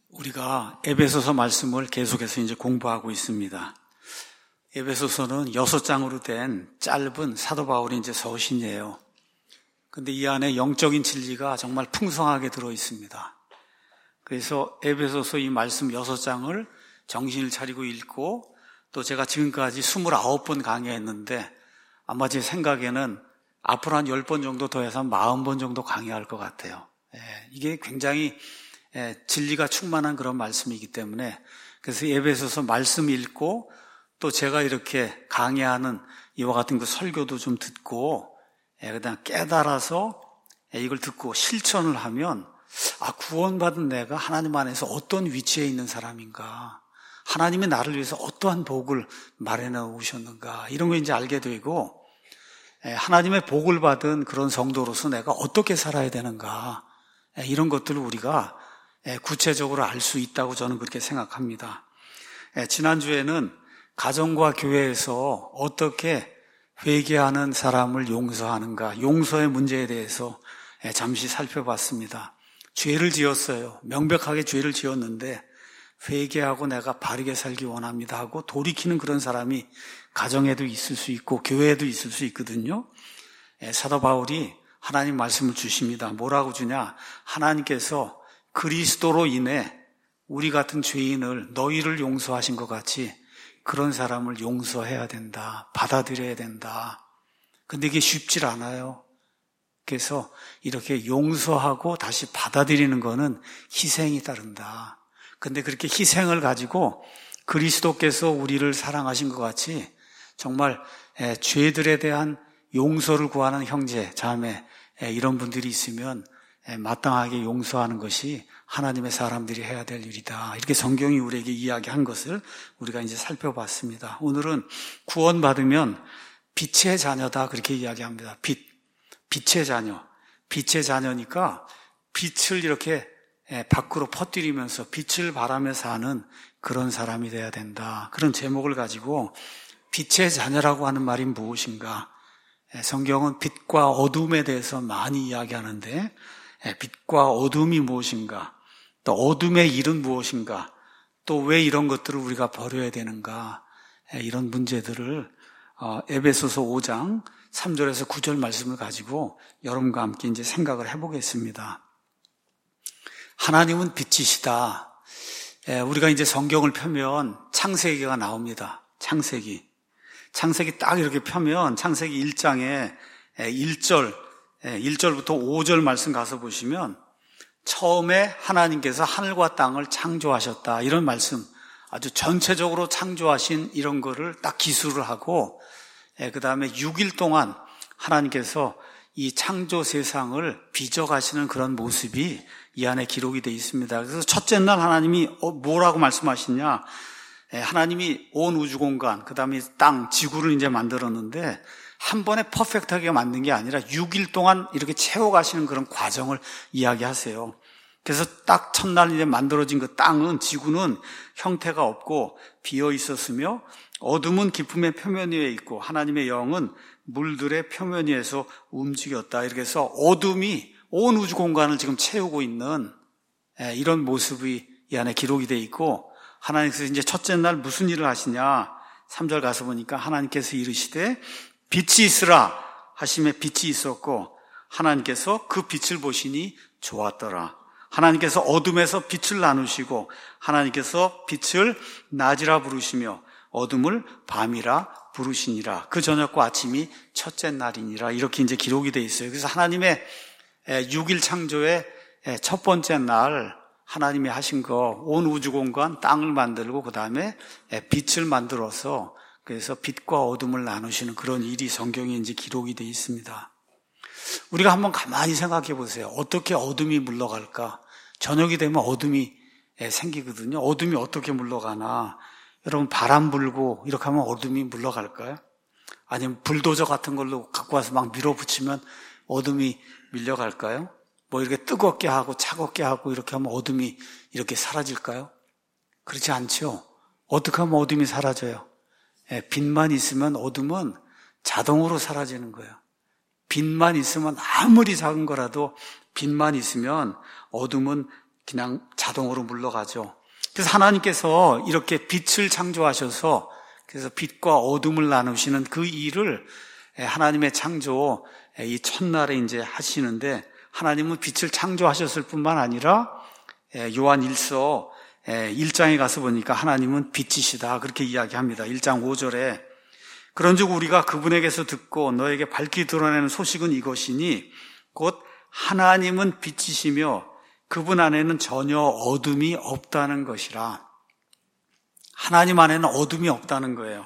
우리가 에베소서 말씀을 계속해서 이제 공부하고 있습니다. 에베소서는 6장으로 된 짧은 사도 바울의 이제 서신이에요. 근데 이 안에 영적인 진리가 정말 풍성하게 들어 있습니다. 그래서 에베소서 이 말씀 6장을 정신을 차리고 읽고, 또 제가 지금까지 29번 강의했는데 아마 제 생각에는 앞으로 한 10번 정도 더 해서 한 40번 정도 강의할 것 같아요. 이게 굉장히 진리가 충만한 그런 말씀이기 때문에, 그래서 에베소서 말씀 읽고 또 제가 이렇게 강의하는 이와 같은 그 설교도 좀 듣고, 그다음 깨달아서 이걸 듣고 실천을 하면, 구원받은 내가 하나님 안에서 어떤 위치에 있는 사람인가, 하나님이 나를 위해서 어떠한 복을 마련해 오셨는가, 이런 거 이제 알게 되고, 하나님의 복을 받은 그런 성도로서 내가 어떻게 살아야 되는가, 이런 것들을 우리가 구체적으로 알 수 있다고 저는 그렇게 생각합니다. 지난주에는 가정과 교회에서 어떻게 회개하는 사람을 용서하는가, 용서의 문제에 대해서 잠시 살펴봤습니다. 죄를 지었어요. 명백하게 죄를 지었는데 회개하고 내가 바르게 살기 원합니다 하고 돌이키는 그런 사람이 가정에도 있을 수 있고 교회에도 있을 수 있거든요. 사도 바울이 하나님 말씀을 주십니다. 뭐라고 주냐? 하나님께서 그리스도로 인해 우리 같은 죄인을 너희를 용서하신 것 같이 그런 사람을 용서해야 된다. 받아들여야 된다. 근데 이게 쉽질 않아요. 그래서 이렇게 용서하고 다시 받아들이는 거는 희생이 따른다. 근데 그렇게 희생을 가지고 그리스도께서 우리를 사랑하신 것 같이 정말 죄들에 대한 용서를 구하는 형제, 자매, 이런 분들이 있으면 마땅하게 용서하는 것이 하나님의 사람들이 해야 될 일이다. 이렇게 성경이 우리에게 이야기한 것을 우리가 이제 살펴봤습니다. 오늘은 구원받으면 빛의 자녀다, 그렇게 이야기합니다. 빛의 자녀. 빛의 자녀니까 빛을 이렇게 밖으로 퍼뜨리면서 빛을 발하며 사는 그런 사람이 돼야 된다. 그런 제목을 가지고 빛의 자녀라고 하는 말이 무엇인가? 성경은 빛과 어둠에 대해서 많이 이야기하는데, 빛과 어둠이 무엇인가? 또 어둠의 일은 무엇인가? 또 왜 이런 것들을 우리가 버려야 되는가? 이런 문제들을 에베소서 5장 3절에서 9절 말씀을 가지고 여러분과 함께 이제 생각을 해보겠습니다. 하나님은 빛이시다. 우리가 이제 성경을 펴면 창세기가 나옵니다. 창세기 딱 이렇게 펴면 창세기 1장에 1절부터 5절 말씀 가서 보시면 처음에 하나님께서 하늘과 땅을 창조하셨다, 이런 말씀, 아주 전체적으로 창조하신 이런 거를 딱 기술을 하고, 그 다음에 6일 동안 하나님께서 이 창조 세상을 빚어가시는 그런 모습이 이 안에 기록이 되어 있습니다. 그래서 첫째 날 하나님이 뭐라고 말씀하시냐? 하나님이 온 우주 공간, 그 다음에 땅, 지구를 이제 만들었는데 한 번에 퍼펙트하게 만든 게 아니라 6일 동안 이렇게 채워가시는 그런 과정을 이야기하세요. 그래서 딱 첫날 이제 만들어진 그 땅은, 지구는 형태가 없고 비어 있었으며 어둠은 깊음의 표면 위에 있고 하나님의 영은 물들의 표면 위에서 움직였다. 이렇게 해서 어둠이 온 우주 공간을 지금 채우고 있는 이런 모습이 이 안에 기록이 되어 있고, 하나님께서 이제 첫째 날 무슨 일을 하시냐? 3절 가서 보니까 하나님께서 이르시되 빛이 있으라 하심에 빛이 있었고 하나님께서 그 빛을 보시니 좋았더라. 하나님께서 어둠에서 빛을 나누시고 하나님께서 빛을 낮이라 부르시며 어둠을 밤이라 부르시니라. 그 저녁과 아침이 첫째 날이니라. 이렇게 이제 기록이 되어 있어요. 그래서 하나님의 6일 창조의 첫 번째 날 하나님이 하신 거, 온 우주 공간 땅을 만들고 그 다음에 빛을 만들어서, 그래서 빛과 어둠을 나누시는 그런 일이 성경에 이제 기록이 되어 있습니다. 우리가 한번 가만히 생각해 보세요. 어떻게 어둠이 물러갈까? 저녁이 되면 어둠이 생기거든요. 어둠이 어떻게 물러가나? 여러분, 바람 불고 이렇게 하면 어둠이 물러갈까요? 아니면 불도저 같은 걸로 갖고 와서 막 밀어붙이면 어둠이 밀려갈까요? 뭐 이렇게 뜨겁게 하고 차갑게 하고 이렇게 하면 어둠이 이렇게 사라질까요? 그렇지 않죠. 어떻게 하면 어둠이 사라져요? 빛만 있으면 어둠은 자동으로 사라지는 거예요. 빛만 있으면, 아무리 작은 거라도 빛만 있으면 어둠은 그냥 자동으로 물러가죠. 그래서 하나님께서 이렇게 빛을 창조하셔서 그래서 빛과 어둠을 나누시는 그 일을 하나님의 창조 이 첫날에 이제 하시는데, 하나님은 빛을 창조하셨을 뿐만 아니라 요한 1서 1장에 가서 보니까 하나님은 빛이시다 그렇게 이야기합니다. 1장 5절에 그런즉 우리가 그분에게서 듣고 너에게 밝히 드러내는 소식은 이것이니 곧 하나님은 빛이시며 그분 안에는 전혀 어둠이 없다는 것이라. 하나님 안에는 어둠이 없다는 거예요.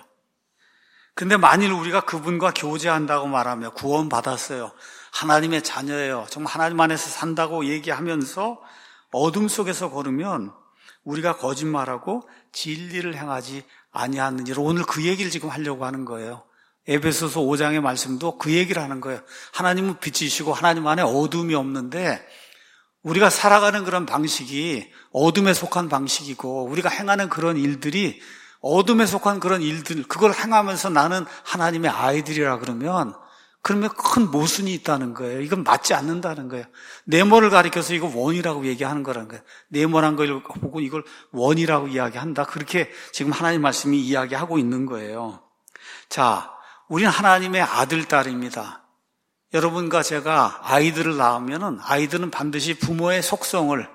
근데 만일 우리가 그분과 교제한다고 말하며 구원받았어요, 하나님의 자녀예요, 정말 하나님 안에서 산다고 얘기하면서 어둠 속에서 걸으면 우리가 거짓말하고 진리를 행하지 아니하느니라. 오늘 그 얘기를 지금 하려고 하는 거예요. 에베소서 5장의 말씀도 그 얘기를 하는 거예요. 하나님은 빛이시고 하나님 안에 어둠이 없는데 우리가 살아가는 그런 방식이 어둠에 속한 방식이고 우리가 행하는 그런 일들이 어둠에 속한 그런 일들, 그걸 행하면서 나는 하나님의 아이들이라 그러면 큰 모순이 있다는 거예요. 이건 맞지 않는다는 거예요. 네모를 가리켜서 이거 원이라고 얘기하는 거라는 거예요. 네모란 걸 보고 이걸 원이라고 이야기한다. 그렇게 지금 하나님 말씀이 이야기하고 있는 거예요. 자, 우리는 하나님의 아들, 딸입니다. 여러분과 제가 아이들을 낳으면은 아이들은 반드시 부모의 속성을,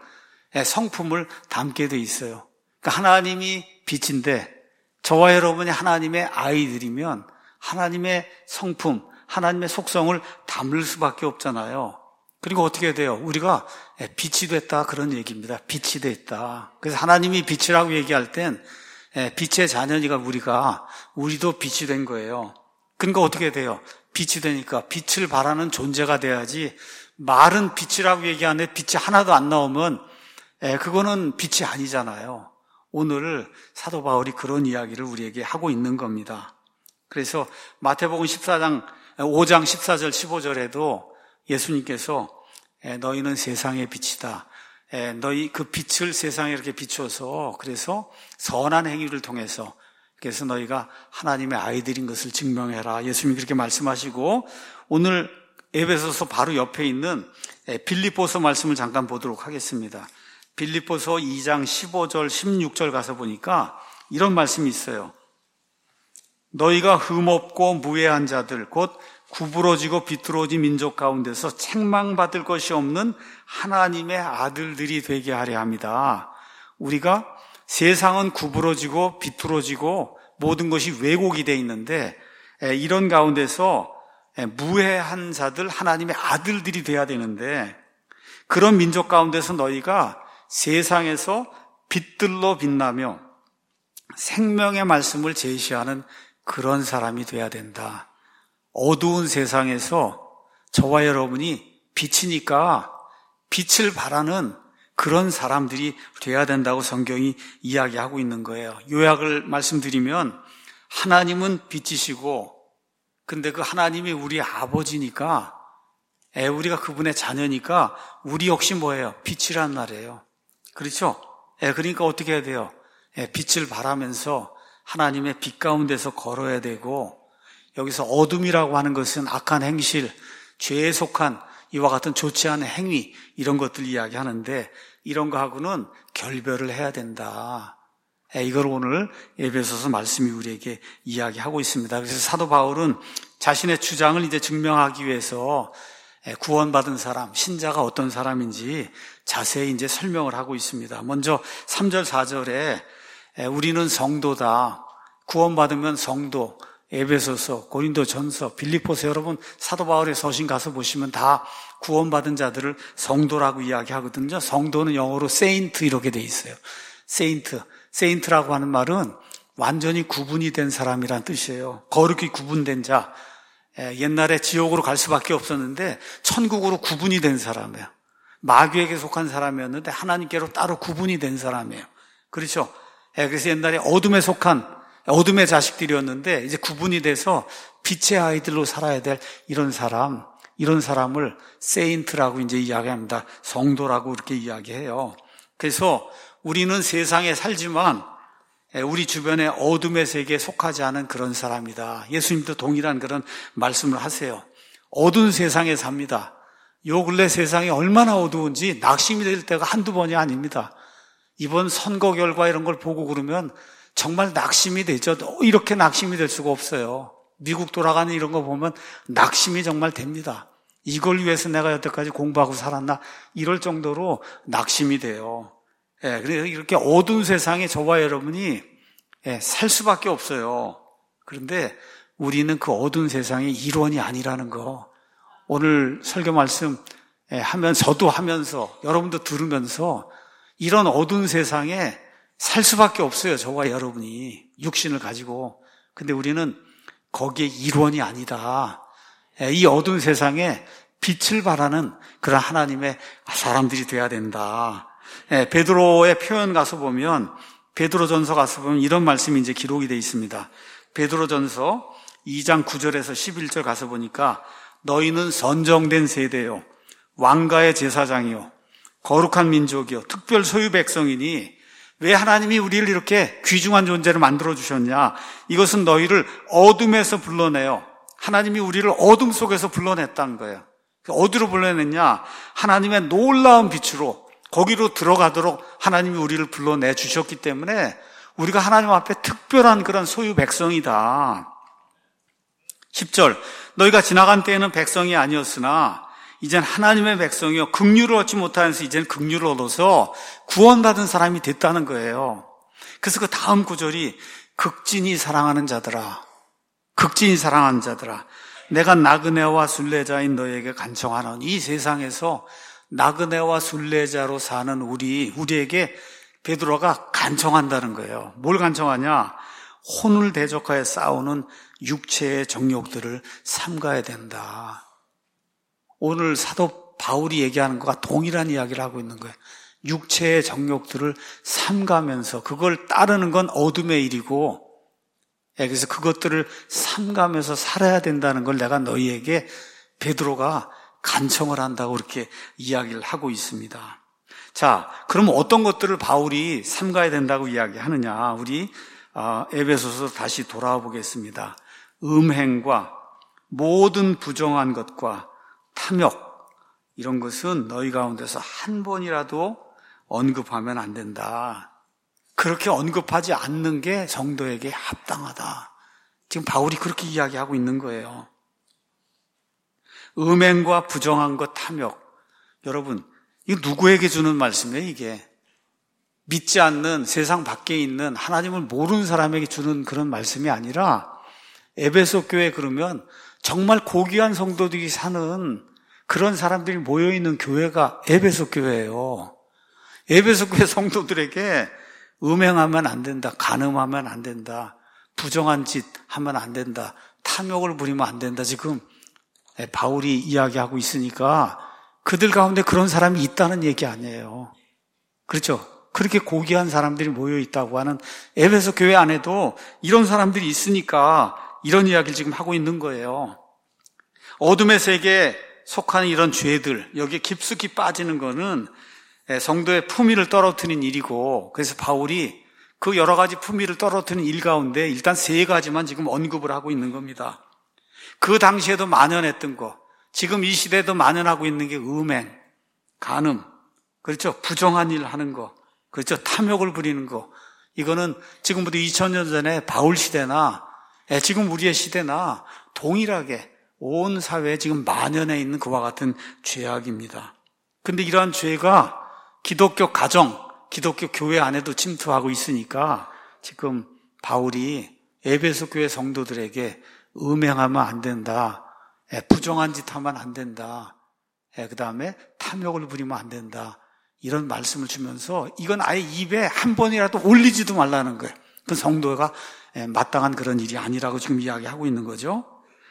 성품을 담게 돼 있어요. 그러니까 하나님이 빛인데 저와 여러분이 하나님의 아이들이면 하나님의 성품, 하나님의 속성을 담을 수밖에 없잖아요. 그리고 어떻게 돼요? 우리가 빛이 됐다 그런 얘기입니다. 빛이 됐다. 그래서 하나님이 빛이라고 얘기할 땐 빛의 자녀니까 우리도 빛이 된 거예요. 그러니까 어떻게 돼요? 빛이 되니까 빛을 발하는 존재가 돼야지, 말은 빛이라고 얘기하는데 빛이 하나도 안 나오면 그거는 빛이 아니잖아요. 오늘 사도 바울이 그런 이야기를 우리에게 하고 있는 겁니다. 그래서 마태복음 5장 14절 15절에도 예수님께서 너희는 세상의 빛이다. 너희 그 빛을 세상에 이렇게 비춰서 그래서 선한 행위를 통해서 그래서 너희가 하나님의 아이들인 것을 증명해라. 예수님이 그렇게 말씀하시고, 오늘 에베소서 바로 옆에 있는 빌립보서 말씀을 잠깐 보도록 하겠습니다. 빌립보서 2장 15절 16절 가서 보니까 이런 말씀이 있어요. 너희가 흠없고 무해한 자들 곧 구부러지고 비뚤어진 민족 가운데서 책망받을 것이 없는 하나님의 아들들이 되게 하려 합니다. 우리가 세상은 구부러지고 비뚤어지고 모든 것이 왜곡이 돼 있는데 이런 가운데서 무해한 자들, 하나님의 아들들이 돼야 되는데 그런 민족 가운데서 너희가 세상에서 빛들로 빛나며 생명의 말씀을 제시하는 그런 사람이 돼야 된다. 어두운 세상에서 저와 여러분이 빛이니까 빛을 발하는 그런 사람들이 돼야 된다고 성경이 이야기하고 있는 거예요. 요약을 말씀드리면 하나님은 빛이시고 근데 그 하나님이 우리 아버지니까 우리가 그분의 자녀니까 우리 역시 뭐예요? 빛이란 말이에요. 그렇죠? 그러니까 어떻게 해야 돼요? 빛을 발하면서 하나님의 빛 가운데서 걸어야 되고 여기서 어둠이라고 하는 것은 악한 행실, 죄에 속한 이와 같은 좋지 않은 행위 이런 것들 이야기하는데 이런 거하고는 결별을 해야 된다. 이걸 오늘 에베소서 말씀이 우리에게 이야기하고 있습니다. 그래서 사도 바울은 자신의 주장을 이제 증명하기 위해서 구원받은 사람, 신자가 어떤 사람인지 자세히 이제 설명을 하고 있습니다. 먼저 3절, 4절에 우리는 성도다. 구원받으면 성도. 에베소서, 고린도전서, 빌립보서 여러분 사도 바울의 서신 가서 보시면 다 구원받은 자들을 성도라고 이야기하거든요. 성도는 영어로 saint 이렇게 돼 있어요. saint라고 하는 말은 완전히 구분이 된 사람이란 뜻이에요. 거룩히 구분된 자. 옛날에 지옥으로 갈 수밖에 없었는데 천국으로 구분이 된 사람이에요. 마귀에게 속한 사람이었는데 하나님께로 따로 구분이 된 사람이에요. 그렇죠? 그래서 옛날에 어둠에 속한 어둠의 자식들이었는데 이제 구분이 돼서 빛의 아이들로 살아야 될 이런 사람을 세인트라고 이제 이야기합니다. 성도라고 이렇게 이야기해요. 그래서 우리는 세상에 살지만 우리 주변의 어둠의 세계에 속하지 않은 그런 사람이다. 예수님도 동일한 그런 말씀을 하세요. 어두운 세상에 삽니다. 요 근래 세상이 얼마나 어두운지 낙심이 될 때가 한두 번이 아닙니다. 이번 선거 결과 이런 걸 보고 그러면 정말 낙심이 되죠. 이렇게 낙심이 될 수가 없어요. 미국 돌아가는 이런 거 보면 낙심이 정말 됩니다. 이걸 위해서 내가 여태까지 공부하고 살았나 이럴 정도로 낙심이 돼요. 그래서 이렇게 어두운 세상에 저와 여러분이 살 수밖에 없어요. 그런데 우리는 그 어두운 세상의 일원이 아니라는 거. 오늘 설교 말씀 저도 하면서 여러분도 들으면서 이런 어두운 세상에 살 수밖에 없어요. 저와 여러분이 육신을 가지고. 근데 우리는 거기에 일원이 아니다. 이 어두운 세상에 빛을 발하는 그런 하나님의 사람들이 돼야 된다. 베드로의 표현 가서 보면 베드로전서 가서 보면 이런 말씀이 이제 기록이 되어 있습니다. 베드로전서 2장 9절에서 11절 가서 보니까 너희는 선정된 세대요 왕가의 제사장이요 거룩한 민족이요 특별 소유 백성이니 왜 하나님이 우리를 이렇게 귀중한 존재를 만들어주셨냐? 이것은 너희를 어둠에서 불러내요. 하나님이 우리를 어둠 속에서 불러냈다는 거예요. 어디로 불러냈냐? 하나님의 놀라운 빛으로 거기로 들어가도록 하나님이 우리를 불러내 주셨기 때문에 우리가 하나님 앞에 특별한 그런 소유 백성이다. 10절 너희가 지나간 때에는 백성이 아니었으나 이젠 하나님의 백성이요 긍휼을 얻지 못하면서 이젠 긍휼을 얻어서 구원받은 사람이 됐다는 거예요. 그래서 그 다음 구절이 극진히 사랑하는 자들아 내가 나그네와 순례자인 너에게 간청하는 이 세상에서 나그네와 순례자로 사는 우리에게 베드로가 간청한다는 거예요. 뭘 간청하냐? 혼을 대적하여 싸우는 육체의 정욕들을 삼가야 된다. 오늘 사도 바울이 얘기하는 것과 동일한 이야기를 하고 있는 거예요. 육체의 정욕들을 삼가면서 그걸 따르는 건 어둠의 일이고 그래서 그것들을 삼가면서 살아야 된다는 걸 내가 너희에게 베드로가 간청을 한다고 그렇게 이야기를 하고 있습니다. 자, 그럼 어떤 것들을 바울이 삼가야 된다고 이야기하느냐? 우리 에베소서 다시 돌아와 보겠습니다. 음행과 모든 부정한 것과 탐욕 이런 것은 너희 가운데서 한 번이라도 언급하면 안 된다. 그렇게 언급하지 않는 게 성도에게 합당하다. 지금 바울이 그렇게 이야기하고 있는 거예요. 음행과 부정한 것, 탐욕. 여러분, 이거 누구에게 주는 말씀이에요, 이게? 믿지 않는 세상 밖에 있는 하나님을 모르는 사람에게 주는 그런 말씀이 아니라 에베소 교회 그러면 정말 고귀한 성도들이 사는 그런 사람들이 모여있는 교회가 에베소 교회예요. 에베소 교회 성도들에게 음행하면 안 된다, 간음하면 안 된다, 부정한 짓 하면 안 된다, 탐욕을 부리면 안 된다. 지금 바울이 이야기하고 있으니까 그들 가운데 그런 사람이 있다는 얘기 아니에요. 그렇죠? 그렇게 고귀한 사람들이 모여있다고 하는 에베소 교회 안에도 이런 사람들이 있으니까 이런 이야기를 지금 하고 있는 거예요. 어둠의 세계에 속하는 이런 죄들, 여기에 깊숙이 빠지는 거는 성도의 품위를 떨어뜨리는 일이고, 그래서 바울이 그 여러 가지 품위를 떨어뜨리는 일 가운데 일단 3가지만 지금 언급을 하고 있는 겁니다. 그 당시에도 만연했던 거, 지금 이 시대에도 만연하고 있는 게 음행, 간음, 그렇죠? 부정한 일 하는 거, 그렇죠? 탐욕을 부리는 거. 이거는 지금부터 2000년 전에 바울 시대나 지금 우리의 시대나 동일하게 온 사회에 지금 만연해 있는 그와 같은 죄악입니다. 근데 이러한 죄가 기독교 가정, 기독교 교회 안에도 침투하고 있으니까 지금 바울이 에베소 교회 성도들에게 음행하면 안 된다, 부정한 짓 하면 안 된다, 그 다음에 탐욕을 부리면 안 된다, 이런 말씀을 주면서 이건 아예 입에 한 번이라도 올리지도 말라는 거예요. 그 성도가 마땅한 그런 일이 아니라고 지금 이야기하고 있는 거죠.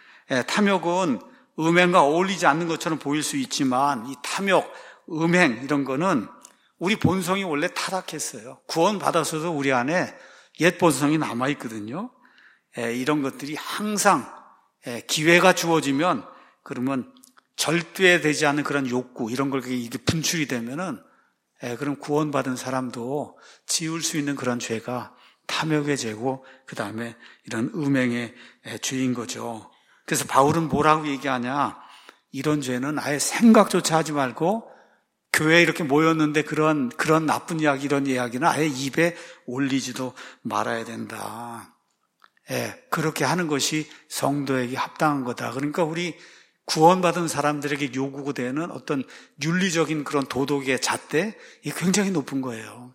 탐욕은 음행과 어울리지 않는 것처럼 보일 수 있지만 이 탐욕, 음행 이런 거는 우리 본성이 원래 타락했어요. 구원받아서도 우리 안에 옛 본성이 남아있거든요. 이런 것들이 항상 기회가 주어지면 그러면 절대되지 않는 그런 욕구 이런 걸 이게 분출이 되면은 그럼 구원받은 사람도 지울 수 있는 그런 죄가 탐욕의 죄고 그 다음에 이런 음행의 죄인 거죠. 그래서 바울은 뭐라고 얘기하냐? 이런 죄는 아예 생각조차 하지 말고 교회에 이렇게 모였는데 그런 나쁜 이야기, 이런 이야기는 아예 입에 올리지도 말아야 된다. 예, 그렇게 하는 것이 성도에게 합당한 거다. 그러니까 우리 구원받은 사람들에게 요구되는 어떤 윤리적인 그런 도덕의 잣대, 이게 굉장히 높은 거예요.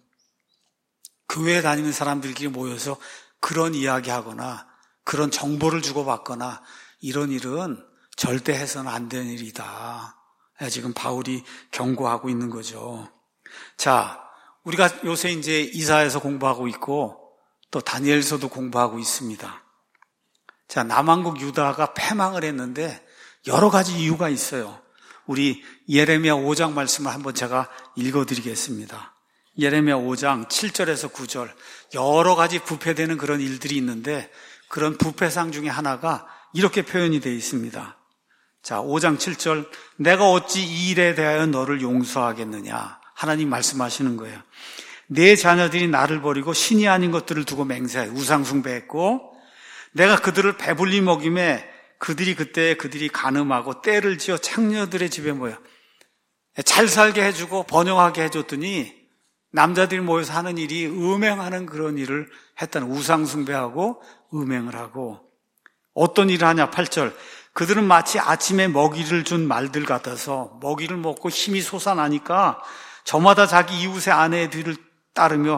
교회에 다니는 사람들끼리 모여서 그런 이야기하거나 그런 정보를 주고받거나 이런 일은 절대 해서는 안 되는 일이다. 지금 바울이 경고하고 있는 거죠. 자, 우리가 요새 이제 이사야서 공부하고 있고 또 다니엘서도 공부하고 있습니다. 자, 남왕국 유다가 패망을 했는데 여러 가지 이유가 있어요. 우리 예레미야 5장 말씀을 한번 제가 읽어드리겠습니다. 예레미야 5장 7절에서 9절, 여러 가지 부패되는 그런 일들이 있는데 그런 부패상 중에 하나가 이렇게 표현이 되어 있습니다. 자, 5장 7절, 내가 어찌 이 일에 대하여 너를 용서하겠느냐. 하나님 말씀하시는 거예요. 내 자녀들이 나를 버리고 신이 아닌 것들을 두고 맹세하여 우상 숭배했고 내가 그들을 배불리 먹임에 그들이 간음하고 때를 지어 창녀들의 집에 모여 잘 살게 해주고 번영하게 해줬더니 남자들이 모여서 하는 일이 음행하는 그런 일을 했다는, 우상 숭배하고 음행을 하고 어떤 일을 하냐. 8절, 그들은 마치 아침에 먹이를 준 말들 같아서 먹이를 먹고 힘이 솟아나니까 저마다 자기 이웃의 아내의 뒤를 따르며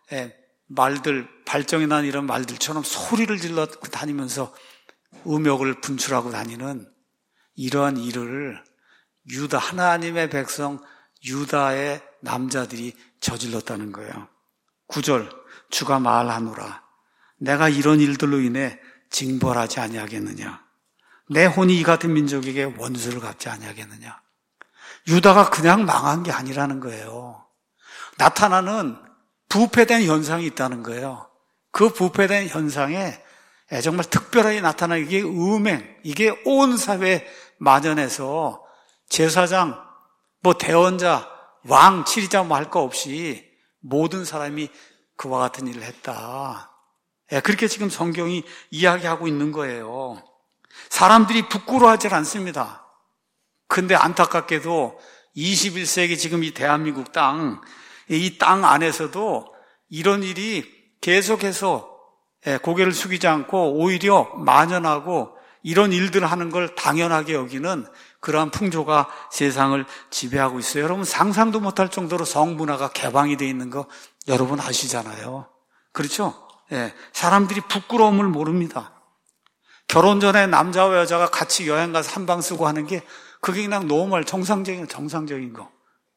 말들, 발정이 난 이런 말들처럼 소리를 질러 다니면서 음욕을 분출하고 다니는 이러한 일을 유다, 하나님의 백성 유다의 남자들이 저질렀다는 거예요. 9절, 주가 말하노라. 내가 이런 일들로 인해 징벌하지 아니하겠느냐. 내 혼이 이 같은 민족에게 원수를 갚지 아니하겠느냐. 유다가 그냥 망한 게 아니라는 거예요. 나타나는 부패된 현상이 있다는 거예요. 그 부패된 현상에 정말 특별하게 나타나는 이게 음행, 이게 온 사회에 만연해서 제사장, 대원자, 왕, 치리자 할 거 없이 모든 사람이 그와 같은 일을 했다. 그렇게 지금 성경이 이야기하고 있는 거예요. 사람들이 부끄러워하지 않습니다. 근데 안타깝게도 21세기 지금 이 대한민국 땅, 이 땅 안에서도 이런 일이 계속해서 고개를 숙이지 않고 오히려 만연하고 이런 일들을 하는 걸 당연하게 여기는 그러한 풍조가 세상을 지배하고 있어요. 여러분 상상도 못할 정도로 성문화가 개방이 되어 있는 거 여러분 아시잖아요. 그렇죠? 사람들이 부끄러움을 모릅니다. 결혼 전에 남자와 여자가 같이 여행 가서 한 방 쓰고 하는 게 그게 그냥 노멀, 정상적인 거.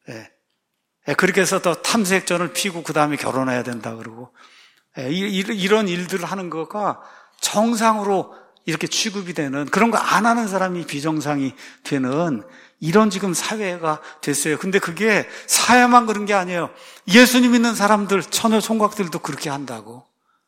그렇게 해서 또 탐색전을 피고 그 다음에 결혼해야 된다 그러고 이런 일들을 하는 거가 정상으로 이렇게 취급이 되는, 그런 거 안 하는 사람이 비정상이 되는 이런 지금 사회가 됐어요. 근데 그게 사회만 그런 게 아니에요. 예수님 믿는 사람들, 처녀 총각들도 그렇게 한다고.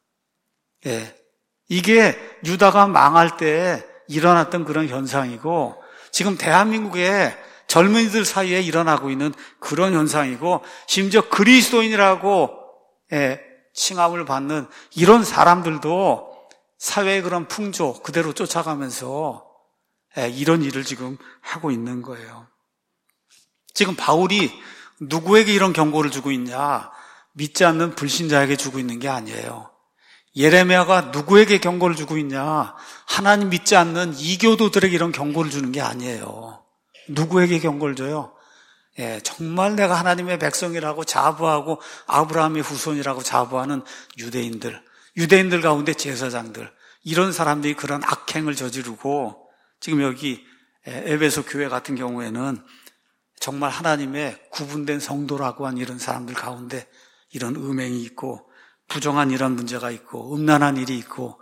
이게 유다가 망할 때 일어났던 그런 현상이고 지금 대한민국의 젊은이들 사이에 일어나고 있는 그런 현상이고 심지어 그리스도인이라고 칭함을 받는 이런 사람들도 사회의 그런 풍조 그대로 쫓아가면서 이런 일을 지금 하고 있는 거예요. 지금 바울이 누구에게 이런 경고를 주고 있냐? 믿지 않는 불신자에게 주고 있는 게 아니에요. 예레미야가 누구에게 경고를 주고 있냐? 하나님 믿지 않는 이교도들에게 이런 경고를 주는 게 아니에요. 누구에게 경고를 줘요? 정말 내가 하나님의 백성이라고 자부하고 아브라함의 후손이라고 자부하는 유대인들 가운데 제사장들, 이런 사람들이 그런 악행을 저지르고 지금 여기 에베소 교회 같은 경우에는 정말 하나님의 구분된 성도라고 한 이런 사람들 가운데 이런 음행이 있고 부정한 이런 문제가 있고 음란한 일이 있고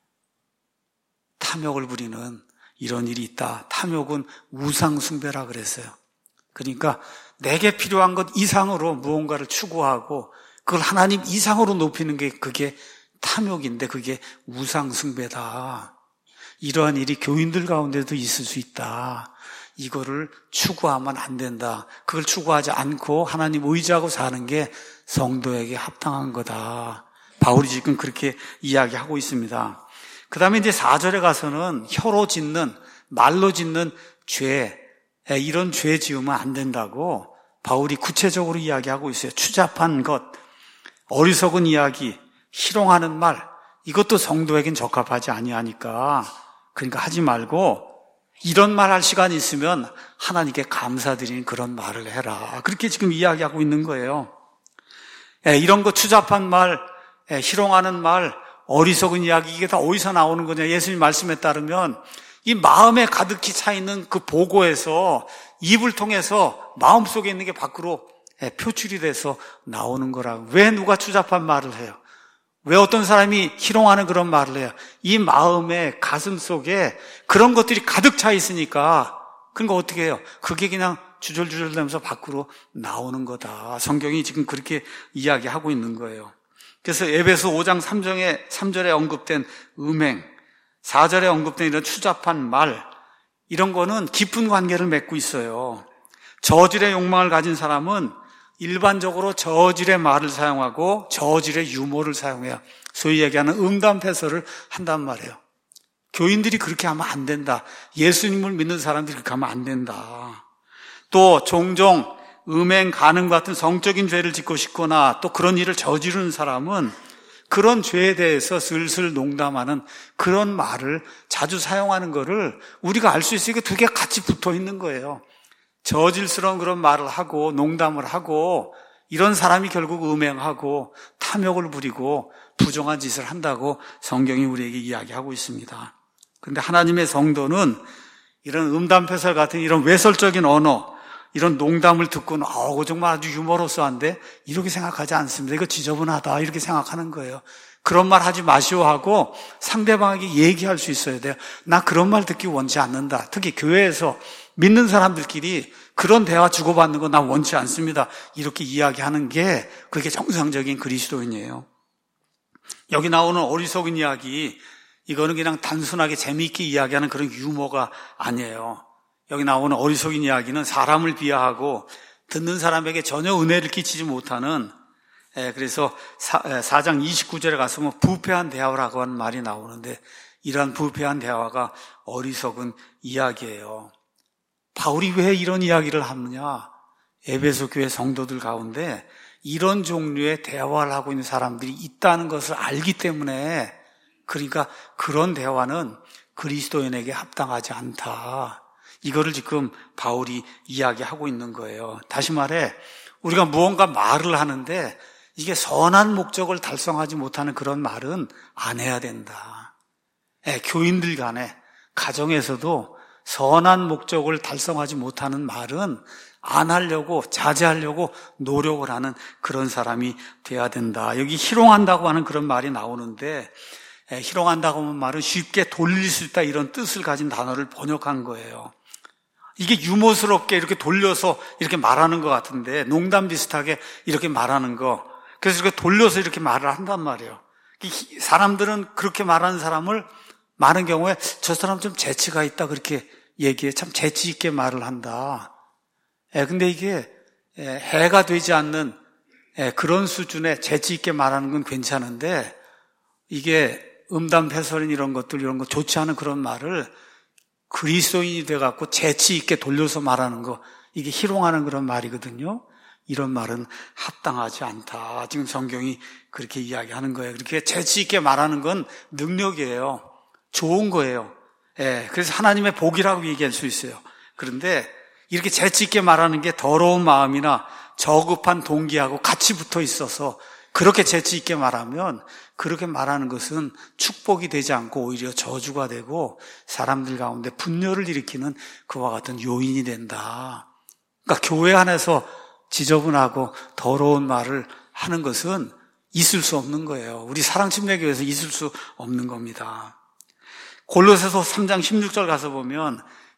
탐욕을 부리는 이런 일이 있다. 탐욕은 우상 숭배라 그랬어요. 그러니까 내게 필요한 것 이상으로 무언가를 추구하고 그걸 하나님 이상으로 높이는 게 그게 탐욕인데 그게 우상 숭배다. 이러한 일이 교인들 가운데도 있을 수 있다. 이거를 추구하면 안 된다. 그걸 추구하지 않고 하나님 의지하고 사는 게 성도에게 합당한 거다. 바울이 지금 그렇게 이야기하고 있습니다. 그 다음에 이제 4절에 가서는 혀로 짓는, 말로 짓는 죄, 이런 죄 지으면 안 된다고 바울이 구체적으로 이야기하고 있어요. 추잡한 것, 어리석은 이야기, 희롱하는 말, 이것도 성도에겐 적합하지 아니하니까 그러니까 하지 말고 이런 말 할 시간이 있으면 하나님께 감사드리는 그런 말을 해라. 그렇게 지금 이야기하고 있는 거예요. 이런 거 추잡한 말, 희롱하는 말, 어리석은 이야기, 이게 다 어디서 나오는 거냐? 예수님 말씀에 따르면 이 마음에 가득히 차 있는 그 보고에서 입을 통해서 마음속에 있는 게 밖으로 표출이 돼서 나오는 거라고. 왜 누가 추잡한 말을 해요? 왜 어떤 사람이 희롱하는 그런 말을 해요? 이 마음의 가슴 속에 그런 것들이 가득 차 있으니까 그러니까 어떻게 해요? 그게 그냥 주절주절 되면서 밖으로 나오는 거다. 성경이 지금 그렇게 이야기하고 있는 거예요. 그래서 에베소 5장 3절에 언급된 음행, 4절에 언급된 이런 추잡한 말, 이런 거는 깊은 관계를 맺고 있어요. 저질의 욕망을 가진 사람은 일반적으로 저질의 말을 사용하고 저질의 유머를 사용해요. 소위 얘기하는 음담패설을 한단 말이에요. 교인들이 그렇게 하면 안 된다. 예수님을 믿는 사람들이 그렇게 하면 안 된다. 또 종종 음행, 간음 같은 성적인 죄를 짓고 싶거나 또 그런 일을 저지르는 사람은 그런 죄에 대해서 슬슬 농담하는 그런 말을 자주 사용하는 거를 우리가 알 수 있으니까 두 개 같이 붙어 있는 거예요. 저질스러운 그런 말을 하고 농담을 하고 이런 사람이 결국 음행하고 탐욕을 부리고 부정한 짓을 한다고 성경이 우리에게 이야기하고 있습니다. 그런데 하나님의 성도는 이런 음담패설 같은 이런 외설적인 언어, 이런 농담을 듣고는 정말 아주 유머러스한데 이렇게 생각하지 않습니다. 이거 지저분하다 이렇게 생각하는 거예요. 그런 말 하지 마시오 하고 상대방에게 얘기할 수 있어야 돼요. 나 그런 말 듣기 원치 않는다. 특히 교회에서 믿는 사람들끼리 그런 대화 주고받는 거 나 원치 않습니다. 이렇게 이야기하는 게 그게 정상적인 그리스도인이에요. 여기 나오는 어리석은 이야기, 이거는 그냥 단순하게 재미있게 이야기하는 그런 유머가 아니에요. 여기 나오는 어리석은 이야기는 사람을 비하하고 듣는 사람에게 전혀 은혜를 끼치지 못하는, 그래서 4장 29절에 가서면 부패한 대화라고 하는 말이 나오는데 이러한 부패한 대화가 어리석은 이야기예요. 바울이 왜 이런 이야기를 하느냐? 에베소 교회 성도들 가운데 이런 종류의 대화를 하고 있는 사람들이 있다는 것을 알기 때문에, 그러니까 그런 대화는 그리스도인에게 합당하지 않다. 이거를 지금 바울이 이야기하고 있는 거예요. 다시 말해 우리가 무언가 말을 하는데 이게 선한 목적을 달성하지 못하는 그런 말은 안 해야 된다. 교인들 간에, 가정에서도 선한 목적을 달성하지 못하는 말은 안 하려고, 자제하려고 노력을 하는 그런 사람이 돼야 된다. 여기 희롱한다고 하는 그런 말이 나오는데, 희롱한다고 하는 말은 쉽게 돌릴 수 있다 이런 뜻을 가진 단어를 번역한 거예요. 이게 유머스럽게 이렇게 돌려서 이렇게 말하는 것 같은데, 농담 비슷하게 이렇게 말하는 거, 그래서 이렇게 돌려서 이렇게 말을 한단 말이에요. 사람들은 그렇게 말하는 사람을 많은 경우에 저 사람 좀 재치가 있다 그렇게 얘기해. 참 재치 있게 말을 한다. 근데 이게 해가 되지 않는 그런 수준의 재치 있게 말하는 건 괜찮은데, 이게 음담패설인 이런 거 좋지 않은 그런 말을 그리스도인이 돼갖고 재치 있게 돌려서 말하는 거, 이게 희롱하는 그런 말이거든요. 이런 말은 합당하지 않다. 지금 성경이 그렇게 이야기하는 거예요. 그렇게 재치 있게 말하는 건 능력이에요. 좋은 거예요. 그래서 하나님의 복이라고 얘기할 수 있어요. 그런데 이렇게 재치 있게 말하는 게 더러운 마음이나 저급한 동기하고 같이 붙어 있어서 그렇게 재치 있게 말하면 그렇게 말하는 것은 축복이 되지 않고 오히려 저주가 되고 사람들 가운데 분열을 일으키는 그와 같은 요인이 된다. 그러니까 교회 안에서 지저분하고 더러운 말을 하는 것은 있을 수 없는 거예요. 우리 사랑침례교회에서 있을 수 없는 겁니다. 골로새서 3장 16절 가서 보면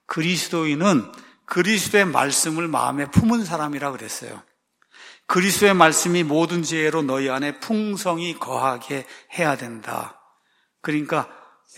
그리스도인은 그리스도의 말씀을 마음에 품은 사람이라 그랬어요. 그리스도의 말씀이 모든 지혜로 너희 안에 풍성히 거하게 해야 된다. 그러니까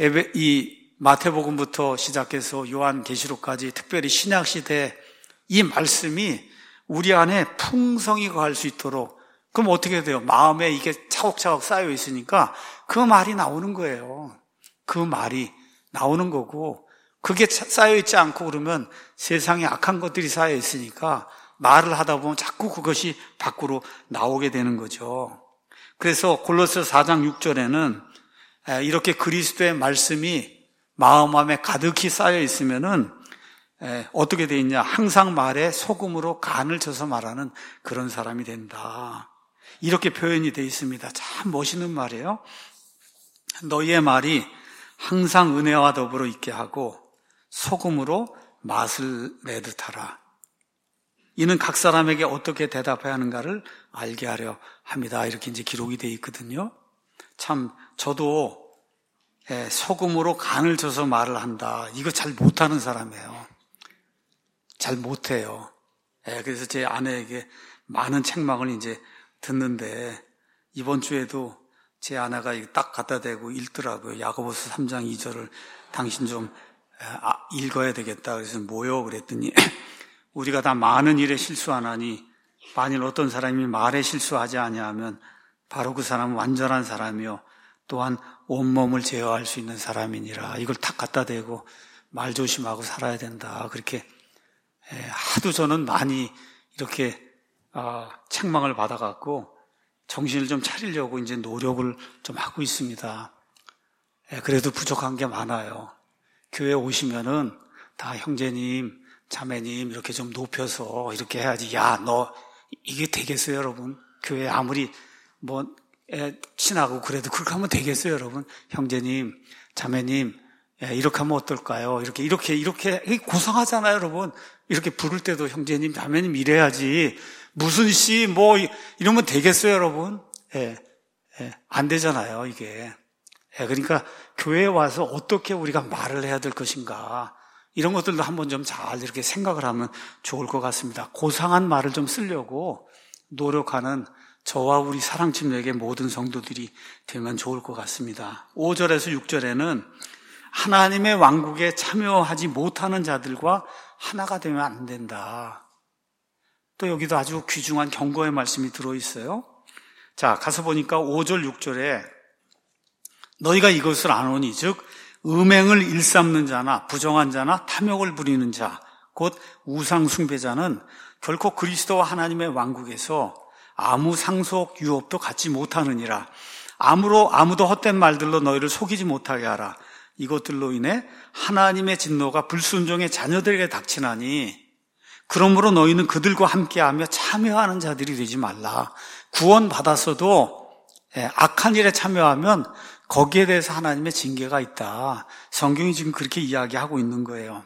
이 마태복음부터 시작해서 요한계시록까지 특별히 신약시대에 이 말씀이 우리 안에 풍성히 거할 수 있도록, 그럼 어떻게 돼요? 마음에 이게 차곡차곡 쌓여 있으니까 그 말이 나오는 거예요. 그 말이 나오는 거고, 그게 쌓여있지 않고 그러면 세상에 악한 것들이 쌓여있으니까 말을 하다 보면 자꾸 그것이 밖으로 나오게 되는 거죠. 그래서 골로새 4장 6절에는 이렇게 그리스도의 말씀이 마음 안에 가득히 쌓여 있으면은 어떻게 돼 있냐? 항상 말에 소금으로 간을 쳐서 말하는 그런 사람이 된다. 이렇게 표현이 돼 있습니다. 참 멋있는 말이에요. 너희의 말이 항상 은혜와 더불어 있게 하고 소금으로 맛을 내듯 하라. 이는 각 사람에게 어떻게 대답해야 하는가를 알게 하려 합니다. 이렇게 이제 기록이 돼 있거든요. 참 저도 소금으로 간을 쳐서 말을 한다. 이거 잘 못하는 사람이에요. 잘 못해요. 그래서 제 아내에게 많은 책망을 이제 듣는데 이번 주에도 제 아내가 딱 갖다 대고 읽더라고요. 야고보서 3장 2절을 당신 좀 읽어야 되겠다. 그래서 뭐요? 그랬더니 우리가 다 많은 일에 실수하나니 만일 어떤 사람이 말에 실수하지 아니하면 바로 그 사람은 완전한 사람이요 또한 온몸을 제어할 수 있는 사람이니라. 이걸 탁 갖다 대고 말 조심하고 살아야 된다. 그렇게 하도 저는 많이 이렇게 책망을 받아갖고 정신을 좀 차리려고 이제 노력을 좀 하고 있습니다. 그래도 부족한 게 많아요. 교회 오시면은 다 형제님, 자매님 이렇게 좀 높여서 이렇게 해야지. 야, 너 이게 되겠어요, 여러분? 교회 아무리 친하고 그래도 그렇게 하면 되겠어요, 여러분? 형제님, 자매님, 이렇게 하면 어떨까요? 이렇게 고상하잖아요, 여러분. 이렇게 부를 때도 형제님, 자매님 이래야지. 무슨 씨, 이러면 되겠어요, 여러분? 안 되잖아요, 이게. 그러니까 교회에 와서 어떻게 우리가 말을 해야 될 것인가. 이런 것들도 한번 좀 잘 이렇게 생각을 하면 좋을 것 같습니다. 고상한 말을 좀 쓰려고 노력하는 저와 우리 사랑팀역의 모든 성도들이 되면 좋을 것 같습니다. 5절에서 6절에는 하나님의 왕국에 참여하지 못하는 자들과 하나가 되면 안 된다. 또 여기도 아주 귀중한 경고의 말씀이 들어있어요. 자, 가서 보니까 5절, 6절에 너희가 이것을 아노니 즉 음행을 일삼는 자나 부정한 자나 탐욕을 부리는 자, 곧 우상 숭배자는 결코 그리스도와 하나님의 왕국에서 아무 상속 유업도 갖지 못하느니라. 아무도 헛된 말들로 너희를 속이지 못하게 하라. 이것들로 인해 하나님의 진노가 불순종의 자녀들에게 닥치나니 그러므로 너희는 그들과 함께하며 참여하는 자들이 되지 말라. 구원받았어도 악한 일에 참여하면 거기에 대해서 하나님의 징계가 있다. 성경이 지금 그렇게 이야기하고 있는 거예요.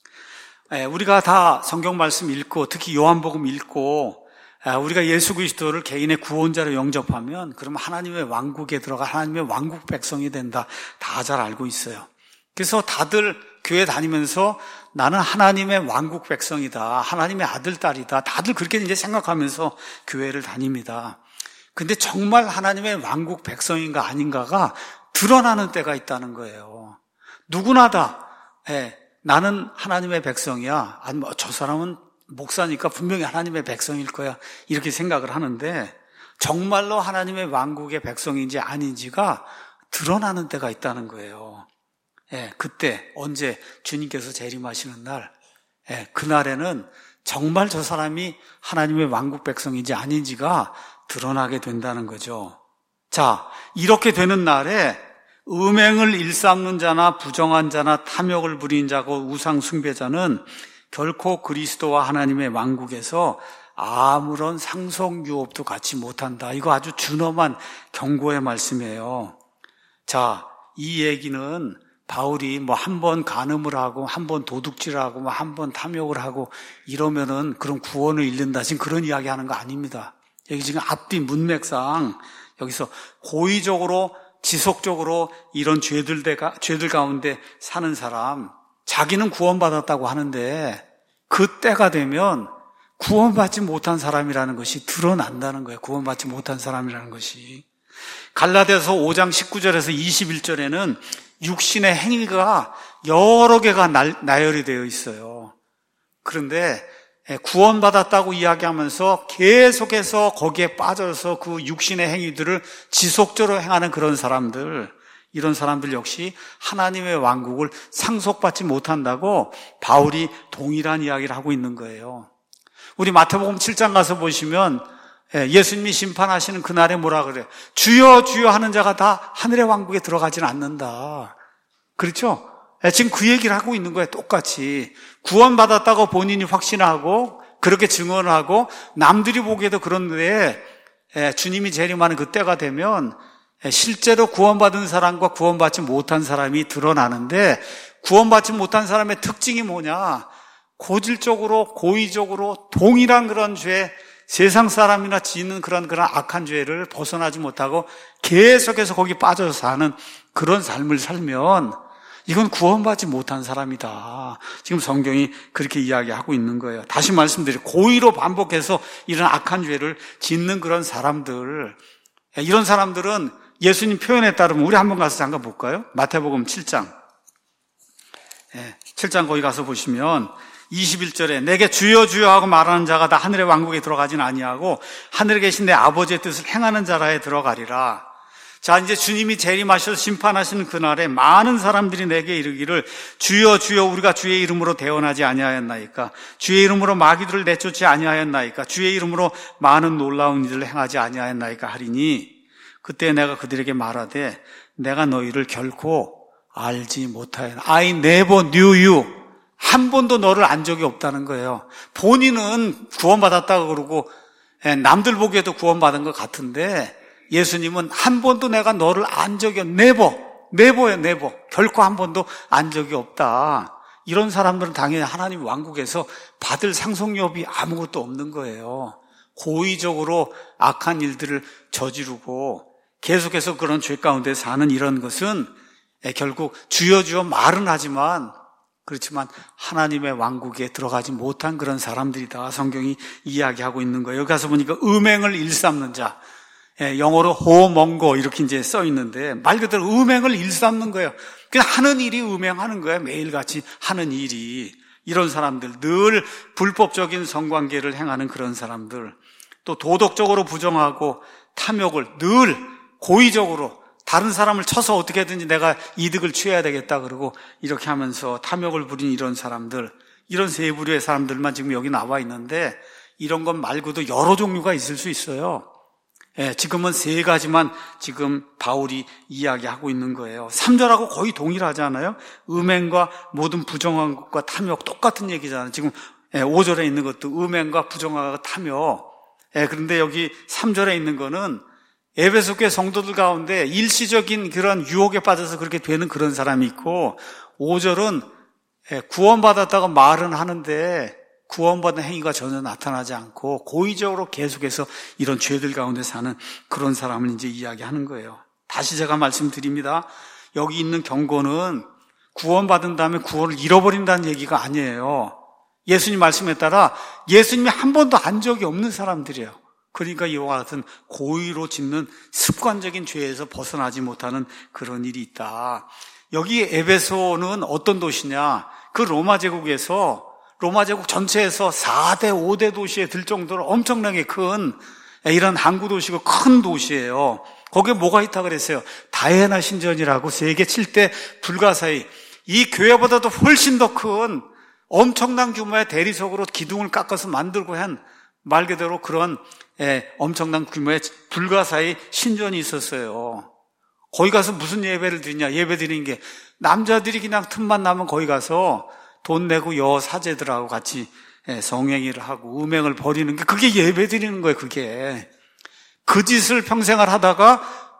우리가 다 성경 말씀 읽고 특히 요한복음 읽고 우리가 예수 그리스도를 개인의 구원자로 영접하면 그러면 하나님의 왕국에 들어가 하나님의 왕국 백성이 된다. 다 잘 알고 있어요. 그래서 다들 교회 다니면서 나는 하나님의 왕국 백성이다. 하나님의 아들, 딸이다. 다들 그렇게 이제 생각하면서 교회를 다닙니다. 근데 정말 하나님의 왕국 백성인가 아닌가가 드러나는 때가 있다는 거예요. 누구나 다 나는 하나님의 백성이야. 아니 저 사람은 목사니까 분명히 하나님의 백성일 거야. 이렇게 생각을 하는데 정말로 하나님의 왕국의 백성인지 아닌지가 드러나는 때가 있다는 거예요. 그때 언제 주님께서 재림하시는 날, 그날에는 정말 저 사람이 하나님의 왕국 백성인지 아닌지가 드러나게 된다는 거죠. 자, 이렇게 되는 날에 음행을 일삼는 자나 부정한 자나 탐욕을 부리는 자고 우상 숭배자는 결코 그리스도와 하나님의 왕국에서 아무런 상속 유업도 갖지 못한다. 이거 아주 준엄한 경고의 말씀이에요. 자, 이 얘기는 바울이 한 번 간음을 하고 한 번 도둑질을 하고 한 번 탐욕을 하고 이러면은 그런 구원을 잃는다. 지금 그런 이야기 하는 거 아닙니다. 여기 지금 앞뒤 문맥상 여기서 고의적으로 지속적으로 이런 죄들 가운데 사는 사람 자기는 구원받았다고 하는데 그 때가 되면 구원받지 못한 사람이라는 것이 드러난다는 거예요. 구원받지 못한 사람이라는 것이. 갈라디아서 5장 19절에서 21절에는 육신의 행위가 여러 개가 나열이 되어 있어요. 그런데 구원받았다고 이야기하면서 계속해서 거기에 빠져서 그 육신의 행위들을 지속적으로 행하는 그런 사람들, 이런 사람들 역시 하나님의 왕국을 상속받지 못한다고 바울이 동일한 이야기를 하고 있는 거예요. 우리 마태복음 7장 가서 보시면 예수님이 심판하시는 그날에 뭐라 그래요? 주여 주여 하는 자가 다 하늘의 왕국에 들어가지는 않는다. 그렇죠? 지금 그 얘기를 하고 있는 거예요. 똑같이 구원받았다고 본인이 확신하고 그렇게 증언을 하고 남들이 보기에도 그런데 주님이 재림하는 그때가 되면 실제로 구원받은 사람과 구원받지 못한 사람이 드러나는데, 구원받지 못한 사람의 특징이 뭐냐? 고질적으로 고의적으로 동일한 그런 죄, 세상 사람이나 짓는 그런 악한 죄를 벗어나지 못하고 계속해서 거기 빠져서 사는 그런 삶을 살면 이건 구원받지 못한 사람이다. 지금 성경이 그렇게 이야기하고 있는 거예요. 다시 말씀드리고, 고의로 반복해서 이런 악한 죄를 짓는 그런 사람들, 이런 사람들은 예수님 표현에 따르면 우리 한번 가서 잠깐 볼까요? 마태복음 7장. 7장 거기 가서 보시면 21절에 내게 주여 주여 하고 말하는 자가 다 하늘의 왕국에 들어가지는 아니하고 하늘에 계신 내 아버지의 뜻을 행하는 자라에 들어가리라. 자, 이제 주님이 재림하셔서 심판하시는 그날에 많은 사람들이 내게 이르기를 주여 주여 우리가 주의 이름으로 대언하지 아니하였나이까? 주의 이름으로 마귀들을 내쫓지 아니하였나이까? 주의 이름으로 많은 놀라운 일을 행하지 아니하였나이까? 하리니 그때 내가 그들에게 말하되 내가 너희를 결코 알지 못하였나. I never knew you. 한 번도 너를 안 적이 없다는 거예요. 본인은 구원받았다고 그러고 남들 보기에도 구원받은 것 같은데 예수님은 한 번도 내가 너를 안 적이 never예요. 결코 한 번도 안 적이 없다. 이런 사람들은 당연히 하나님 왕국에서 받을 상속력이 아무것도 없는 거예요. 고의적으로 악한 일들을 저지르고 계속해서 그런 죄 가운데 사는 이런 것은 결국 주여 주여 말은 하지만 그렇지만 하나님의 왕국에 들어가지 못한 그런 사람들이다. 성경이 이야기하고 있는 거예요. 여기 가서 보니까 음행을 일삼는 자, 영어로 호멍고 이렇게 이제 써 있는데 말 그대로 음행을 일삼는 거예요. 그냥 하는 일이 음행하는 거예요. 매일같이 하는 일이. 이런 사람들, 늘 불법적인 성관계를 행하는 그런 사람들, 또 도덕적으로 부정하고 탐욕을 늘 고의적으로 다른 사람을 쳐서 어떻게든지 내가 이득을 취해야 되겠다 그러고 이렇게 하면서 탐욕을 부린 이런 사람들, 이런 세 부류의 사람들만 지금 여기 나와 있는데 이런 것 말고도 여러 종류가 있을 수 있어요. 지금은 세 가지만 지금 바울이 이야기하고 있는 거예요. 3절하고 거의 동일하잖아요. 음행과 모든 부정한 것과 탐욕 똑같은 얘기잖아요. 지금 5절에 있는 것도 음행과 부정과 탐욕. 그런데 여기 3절에 있는 거는 에베소 교회 성도들 가운데 일시적인 그런 유혹에 빠져서 그렇게 되는 그런 사람이 있고, 5절은 구원받았다고 말은 하는데 구원받은 행위가 전혀 나타나지 않고 고의적으로 계속해서 이런 죄들 가운데 사는 그런 사람을 이제 이야기하는 거예요. 다시 제가 말씀드립니다. 여기 있는 경고는 구원받은 다음에 구원을 잃어버린다는 얘기가 아니에요. 예수님 말씀에 따라 예수님이 한 번도 안 적이 없는 사람들이에요. 그러니까 이와 같은 고의로 짓는 습관적인 죄에서 벗어나지 못하는 그런 일이 있다. 여기 에베소는 어떤 도시냐? 그 로마 제국 전체에서 4대, 5대 도시에 들 정도로 엄청나게 큰 이런 항구 도시고 큰 도시예요. 거기에 뭐가 있다 그랬어요? 다이애나 신전이라고 세계 7대 불가사의 이 교회보다도 훨씬 더 큰 엄청난 규모의 대리석으로 기둥을 깎아서 만들고 한 말 그대로 그런 엄청난 규모의 불가사의 신전이 있었어요. 거기 가서 무슨 예배를 드리냐? 예배 드리는 게 남자들이 그냥 틈만 나면 거기 가서 돈 내고 여 사제들하고 같이 성행위를 하고 음행을 벌이는 게 그게 예배 드리는 거예요. 그게 그 짓을 평생을 하다가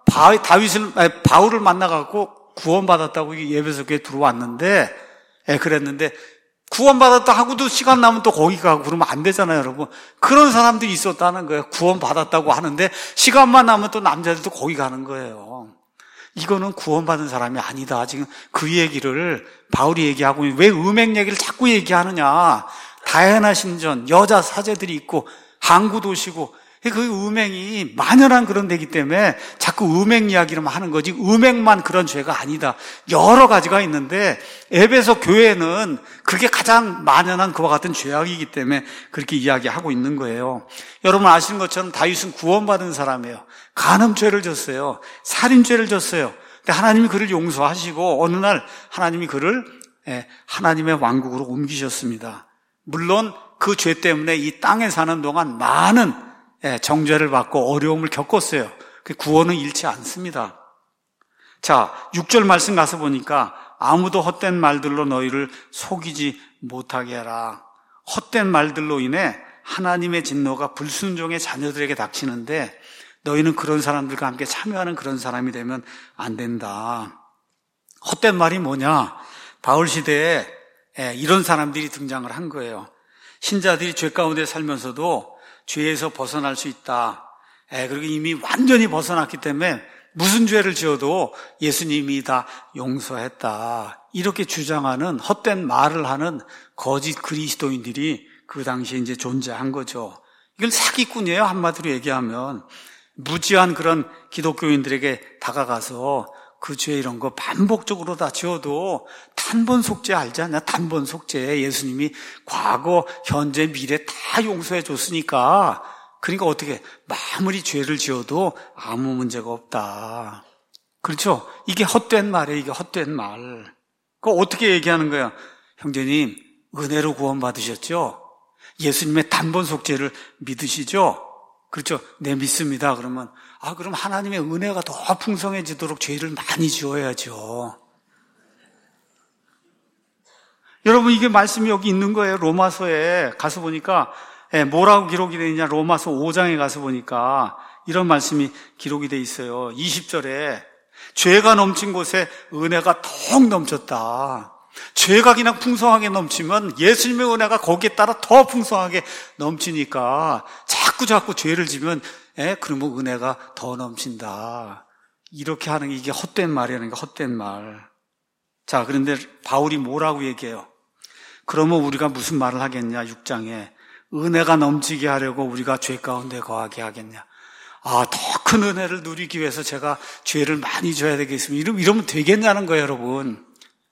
바울을 만나갖고 구원받았다고 예배소 교회에 들어왔는데 그랬는데 구원받았다 하고도 시간 나면 또 거기 가고 그러면 안 되잖아요, 여러분. 그런 사람들이 있었다는 거예요. 구원받았다고 하는데 시간만 나면 또 남자들도 거기 가는 거예요. 이거는 구원받은 사람이 아니다. 지금 그 얘기를 바울이 얘기하고 왜 음행 얘기를 자꾸 얘기하느냐. 다이애나 신전, 여자 사제들이 있고 항구 도시고 그 음행이 만연한 그런 데기 때문에 자꾸 음행 이야기를 하는 거지 음행만 그런 죄가 아니다. 여러 가지가 있는데 에베소 교회는 그게 가장 만연한 그와 같은 죄악이기 때문에 그렇게 이야기하고 있는 거예요. 여러분 아시는 것처럼 다윗은 구원받은 사람이에요. 간음죄를 졌어요. 살인죄를 졌어요. 근데 하나님이 그를 용서하시고 어느 날 하나님이 그를 하나님의 왕국으로 옮기셨습니다. 물론 그 죄 때문에 이 땅에 사는 동안 많은 정죄를 받고 어려움을 겪었어요. 그 구원은 잃지 않습니다. 자, 6절 말씀 가서 보니까 아무도 헛된 말들로 너희를 속이지 못하게 하라. 헛된 말들로 인해 하나님의 진노가 불순종의 자녀들에게 닥치는데 너희는 그런 사람들과 함께 참여하는 그런 사람이 되면 안 된다. 헛된 말이 뭐냐? 바울 시대에 이런 사람들이 등장을 한 거예요. 신자들이 죄 가운데 살면서도 죄에서 벗어날 수 있다. 그리고 이미 완전히 벗어났기 때문에 무슨 죄를 지어도 예수님이 다 용서했다. 이렇게 주장하는 헛된 말을 하는 거짓 그리스도인들이 그 당시에 이제 존재한 거죠. 이건 사기꾼이에요. 한마디로 얘기하면. 무지한 그런 기독교인들에게 다가가서 그 죄 이런 거 반복적으로 다 지어도 단번 속죄 알지 않냐? 단번 속죄. 예수님이 과거, 현재, 미래 다 용서해 줬으니까 그러니까 어떻게 아무리 죄를 지어도 아무 문제가 없다. 그렇죠? 이게 헛된 말이에요. 이게 헛된 말. 그거 어떻게 얘기하는 거야? 형제님, 은혜로 구원받으셨죠? 예수님의 단번 속죄를 믿으시죠? 그렇죠? 네, 믿습니다. 그러면 그럼 하나님의 은혜가 더 풍성해지도록 죄를 많이 지어야죠. 여러분, 이게 말씀이 여기 있는 거예요. 로마서에 가서 보니까 뭐라고 기록이 되어 있냐? 로마서 5장에 가서 보니까 이런 말씀이 기록이 되어 있어요. 20절에 죄가 넘친 곳에 은혜가 턱 넘쳤다. 죄가 그냥 풍성하게 넘치면 예수님의 은혜가 거기에 따라 더 풍성하게 넘치니까 자꾸 죄를 지면 그러면 은혜가 더 넘친다. 이렇게 하는 게 이게 헛된 말이라는 게 헛된 말. 자, 그런데 바울이 뭐라고 얘기해요? 그러면 우리가 무슨 말을 하겠냐? 6장에 은혜가 넘치게 하려고 우리가 죄 가운데 거하게 하겠냐? 더 큰 은혜를 누리기 위해서 제가 죄를 많이 져야 되겠습니다. 이러면 되겠냐는 거예요, 여러분.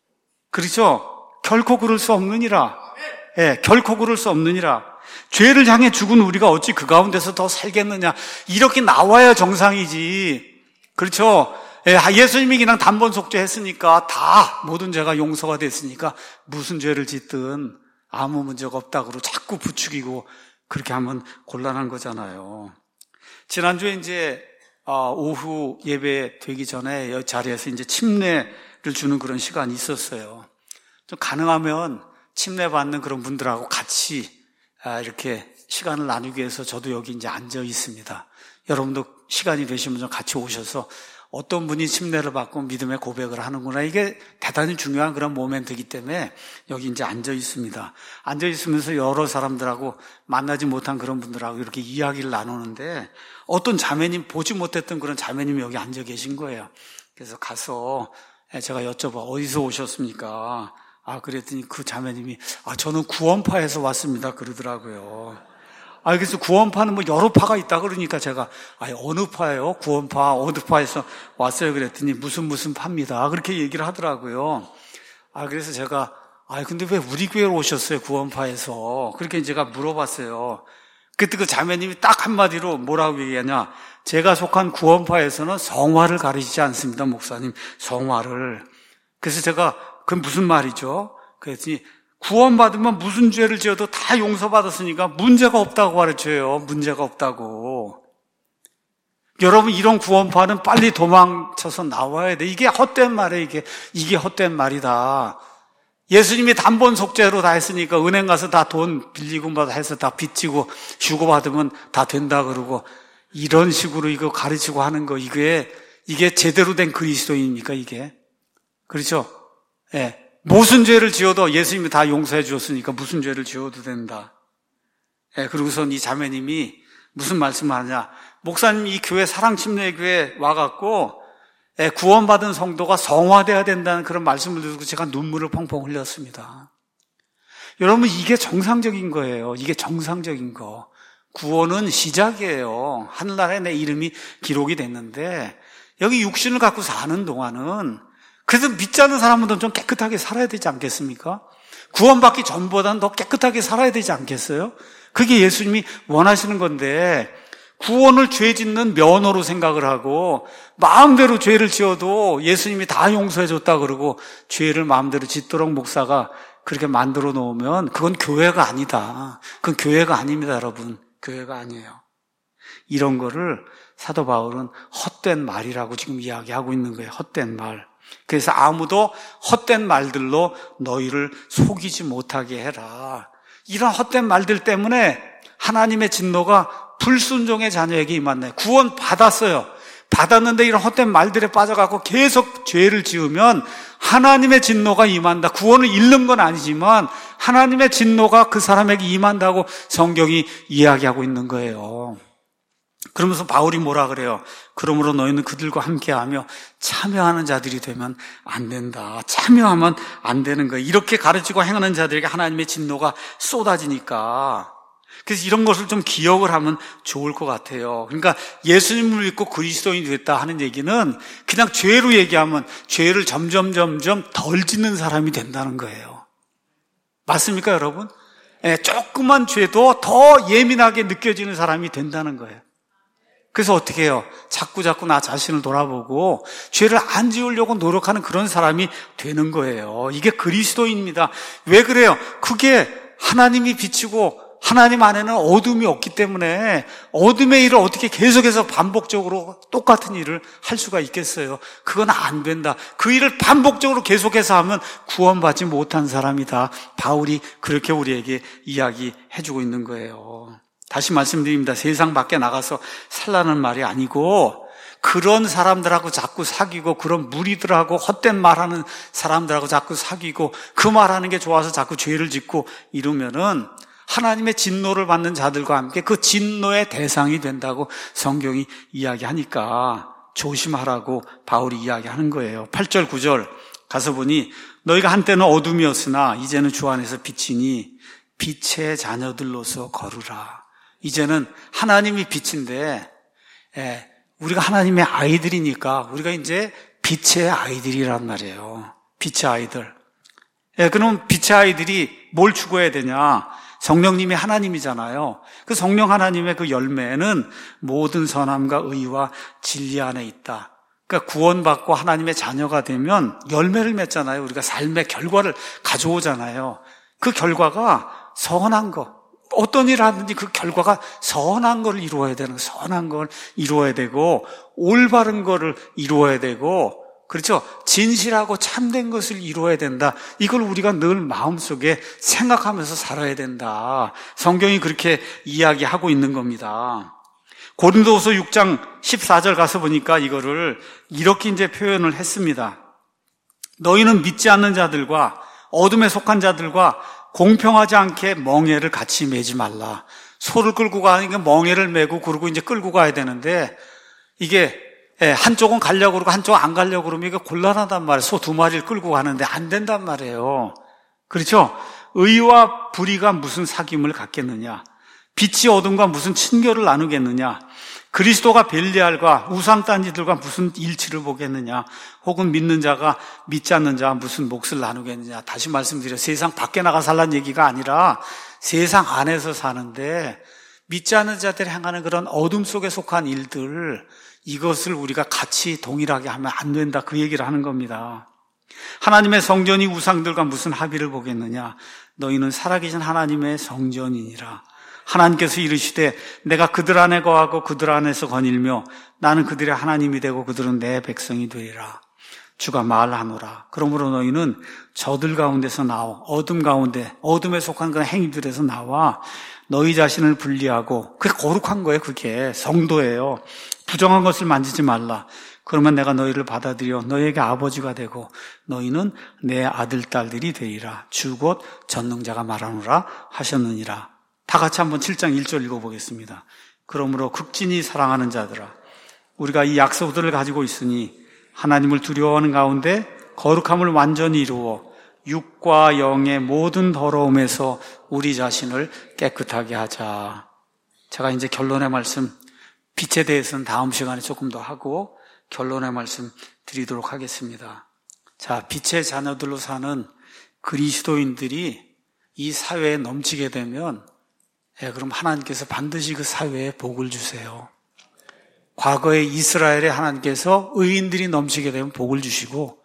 그렇죠? 결코 그럴 수 없느니라. 결코 그럴 수 없느니라. 죄를 향해 죽은 우리가 어찌 그 가운데서 더 살겠느냐. 이렇게 나와야 정상이지. 그렇죠? 예수님이 그냥 단번 속죄했으니까 다 모든 죄가 용서가 됐으니까 무슨 죄를 짓든 아무 문제가 없다고 자꾸 부추기고 그렇게 하면 곤란한 거잖아요. 지난주에 이제 오후 예배 되기 전에 이 자리에서 이제 침례를 주는 그런 시간이 있었어요. 좀 가능하면 침례 받는 그런 분들하고 같이 이렇게 시간을 나누기 위해서 저도 여기 이제 앉아 있습니다. 여러분도 시간이 되시면 좀 같이 오셔서 어떤 분이 침례를 받고 믿음의 고백을 하는구나. 이게 대단히 중요한 그런 모멘트이기 때문에 여기 이제 앉아 있습니다. 앉아 있으면서 여러 사람들하고 만나지 못한 그런 분들하고 이렇게 이야기를 나누는데 어떤 자매님, 보지 못했던 그런 자매님이 여기 앉아 계신 거예요. 그래서 가서 제가 여쭤봐, 어디서 오셨습니까? 그랬더니 그 자매님이 저는 구원파에서 왔습니다. 그러더라고요. 그래서 구원파는 여러 파가 있다 그러니까 제가 어느 파예요? 구원파 어느 파에서 왔어요? 그랬더니 무슨 파입니다. 그렇게 얘기를 하더라고요. 그래서 제가 근데 왜 우리 교회로 오셨어요? 구원파에서. 그렇게 제가 물어봤어요. 그때 그 자매님이 딱 한마디로 뭐라고 얘기하냐? 제가 속한 구원파에서는 성화를 가르치지 않습니다, 목사님. 성화를. 그래서 제가 그건 무슨 말이죠? 그랬더니 구원받으면 무슨 죄를 지어도 다 용서받았으니까 문제가 없다고 가르쳐요. 문제가 없다고. 여러분, 이런 구원파는 빨리 도망쳐서 나와야 돼. 이게 헛된 말이에요. 이게 헛된 말이다. 예수님이 단번 속죄로 다 했으니까 은행 가서 다 돈 빌리고 해서 다 빚지고 주고받으면 다 된다 그러고 이런 식으로 이거 가르치고 하는 거 이게 제대로 된 그리스도인입니까 이게? 그렇죠? 무슨 죄를 지어도 예수님이 다 용서해 주었으니까 무슨 죄를 지어도 된다. 그리고선 이 자매님이 무슨 말씀을 하냐? 목사님 이 교회 사랑침례교회 와갖고 구원받은 성도가 성화돼야 된다는 그런 말씀을 듣고 제가 눈물을 펑펑 흘렸습니다. 여러분 이게 정상적인 거예요. 이게 정상적인 거. 구원은 시작이에요. 하늘나라에 내 이름이 기록이 됐는데 여기 육신을 갖고 사는 동안은 그래서 믿지 않는 사람들은 좀 깨끗하게 살아야 되지 않겠습니까? 구원받기 전보다는 더 깨끗하게 살아야 되지 않겠어요? 그게 예수님이 원하시는 건데 구원을 죄 짓는 면허로 생각을 하고 마음대로 죄를 지어도 예수님이 다 용서해 줬다 그러고 죄를 마음대로 짓도록 목사가 그렇게 만들어 놓으면 그건 교회가 아니다. 그건 교회가 아닙니다, 여러분. 교회가 아니에요. 이런 거를 사도 바울은 헛된 말이라고 지금 이야기하고 있는 거예요. 헛된 말. 그래서 아무도 헛된 말들로 너희를 속이지 못하게 해라. 이런 헛된 말들 때문에 하나님의 진노가 불순종의 자녀에게 임했네. 구원 받았어요. 받았는데 이런 헛된 말들에 빠져갖고 계속 죄를 지으면 하나님의 진노가 임한다. 구원을 잃는 건 아니지만 하나님의 진노가 그 사람에게 임한다고 성경이 이야기하고 있는 거예요. 그러면서 바울이 뭐라 그래요? 그러므로 너희는 그들과 함께하며 참여하는 자들이 되면 안 된다. 참여하면 안 되는 거예요. 이렇게 가르치고 행하는 자들에게 하나님의 진노가 쏟아지니까. 그래서 이런 것을 좀 기억을 하면 좋을 것 같아요. 그러니까 예수님을 믿고 그리스도인이 됐다 하는 얘기는 그냥 죄로 얘기하면 죄를 점점 덜 짓는 사람이 된다는 거예요. 맞습니까, 여러분? 조그만 죄도 더 예민하게 느껴지는 사람이 된다는 거예요. 그래서 어떻게 해요? 자꾸 나 자신을 돌아보고 죄를 안 지으려고 노력하는 그런 사람이 되는 거예요. 이게 그리스도인입니다. 왜 그래요? 그게 하나님이 비치고 하나님 안에는 어둠이 없기 때문에 어둠의 일을 어떻게 계속해서 반복적으로 똑같은 일을 할 수가 있겠어요? 그건 안 된다. 그 일을 반복적으로 계속해서 하면 구원받지 못한 사람이다. 바울이 그렇게 우리에게 이야기해주고 있는 거예요. 다시 말씀드립니다. 세상 밖에 나가서 살라는 말이 아니고 그런 사람들하고 자꾸 사귀고 그런 무리들하고 헛된 말하는 사람들하고 자꾸 사귀고 그 말하는 게 좋아서 자꾸 죄를 짓고 이러면은 하나님의 진노를 받는 자들과 함께 그 진노의 대상이 된다고 성경이 이야기하니까 조심하라고 바울이 이야기하는 거예요. 8절 9절 가서 보니 너희가 한때는 어둠이었으나 이제는 주 안에서 빛이니 빛의 자녀들로서 거루라. 이제는 하나님이 빛인데 우리가 하나님의 아이들이니까 우리가 이제 빛의 아이들이란 말이에요. 빛의 아이들. 그럼 빛의 아이들이 뭘 추구해야 되냐? 성령님이 하나님이잖아요. 그 성령 하나님의 그 열매는 모든 선함과 의와 진리 안에 있다. 그러니까 구원받고 하나님의 자녀가 되면 열매를 맺잖아요. 우리가 삶의 결과를 가져오잖아요. 그 결과가 선한 것. 어떤 일을 하든지 그 결과가 선한 걸 이루어야 되는, 선한 걸 이루어야 되고, 올바른 거를 이루어야 되고, 그렇죠? 진실하고 참된 것을 이루어야 된다. 이걸 우리가 늘 마음속에 생각하면서 살아야 된다. 성경이 그렇게 이야기하고 있는 겁니다. 고린도후서 6장 14절 가서 보니까 이거를 이렇게 이제 표현을 했습니다. 너희는 믿지 않는 자들과 어둠에 속한 자들과 공평하지 않게 멍에를 같이 매지 말라. 소를 끌고 가니까 멍에를 메고 그러고 이제 끌고 가야 되는데 이게 한쪽은 가려고 그러고 한쪽은 안 가려고 그러면 이게 곤란하단 말이에요. 소 두 마리를 끌고 가는데 안 된단 말이에요. 그렇죠? 의와 불의가 무슨 사귐을 갖겠느냐? 빛이 어둠과 무슨 친교를 나누겠느냐? 그리스도가 벨리알과 우상딴지들과 무슨 일치를 보겠느냐? 혹은 믿는 자가 믿지 않는 자와 무슨 몫을 나누겠느냐? 다시 말씀드려요. 세상 밖에 나가 살라는 얘기가 아니라 세상 안에서 사는데 믿지 않는 자들이 행하는 그런 어둠 속에 속한 일들, 이것을 우리가 같이 동일하게 하면 안 된다. 그 얘기를 하는 겁니다. 하나님의 성전이 우상들과 무슨 합의를 보겠느냐? 너희는 살아계신 하나님의 성전이니라. 하나님께서 이르시되 내가 그들 안에 거하고 그들 안에서 거닐며 나는 그들의 하나님이 되고 그들은 내 백성이 되리라. 주가 말하노라. 그러므로 너희는 저들 가운데서 나와 어둠 가운데 어둠에 속한 그런 행위들에서 나와 너희 자신을 분리하고, 그게 거룩한 거예요. 그게 성도예요. 부정한 것을 만지지 말라. 그러면 내가 너희를 받아들여 너희에게 아버지가 되고 너희는 내 아들 딸들이 되리라. 주 곧 전능자가 말하노라 하셨느니라. 다 같이 한번 7장 1절 읽어보겠습니다. 그러므로 극진히 사랑하는 자들아, 우리가 이 약속들을 가지고 있으니 하나님을 두려워하는 가운데 거룩함을 완전히 이루어 육과 영의 모든 더러움에서 우리 자신을 깨끗하게 하자. 제가 이제 결론의 말씀, 빛에 대해서는 다음 시간에 조금 더 하고 결론의 말씀 드리도록 하겠습니다. 자, 빛의 자녀들로 사는 그리스도인들이 이 사회에 넘치게 되면 그럼 하나님께서 반드시 그 사회에 복을 주세요. 과거에 이스라엘에 하나님께서 의인들이 넘치게 되면 복을 주시고,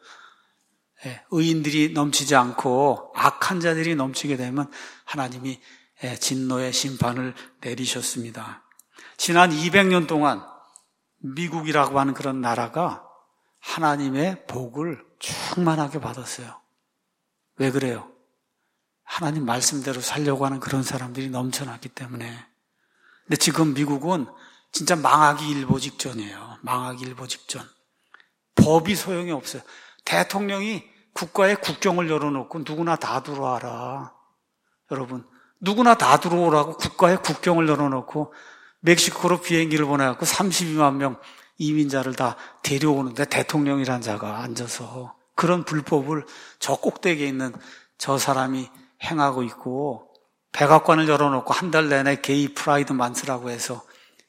의인들이 넘치지 않고 악한 자들이 넘치게 되면 하나님이 진노의 심판을 내리셨습니다. 지난 200년 동안 미국이라고 하는 그런 나라가 하나님의 복을 충만하게 받았어요. 왜 그래요? 하나님 말씀대로 살려고 하는 그런 사람들이 넘쳐났기 때문에. 근데 지금 미국은 진짜 망하기 일보 직전이에요. 망하기 일보 직전. 법이 소용이 없어요. 대통령이 국가에 국경을 열어놓고 누구나 다 들어와라. 여러분, 누구나 다 들어오라고 국가에 국경을 열어놓고 멕시코로 비행기를 보내갖고 32만 명 이민자를 다 데려오는데 대통령이란 자가 앉아서 그런 불법을 저 꼭대기에 있는 저 사람이 행하고 있고, 백악관을 열어놓고 한 달 내내 게이 프라이드 만스라고 해서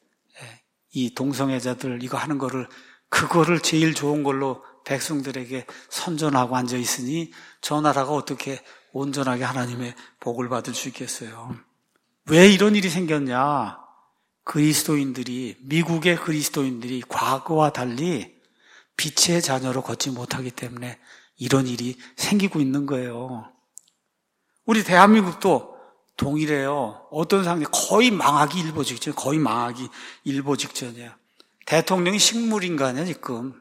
이 동성애자들 이거 하는 거를, 그거를 제일 좋은 걸로 백성들에게 선전하고 앉아 있으니 저 나라가 어떻게 온전하게 하나님의 복을 받을 수 있겠어요? 왜 이런 일이 생겼냐? 그리스도인들이, 미국의 그리스도인들이 과거와 달리 빛의 자녀로 걷지 못하기 때문에 이런 일이 생기고 있는 거예요. 우리 대한민국도 동일해요. 어떤 상황이 거의 망하기 일보 직전, 거의 망하기 일보 직전이에요. 대통령이 식물인간이야, 지금.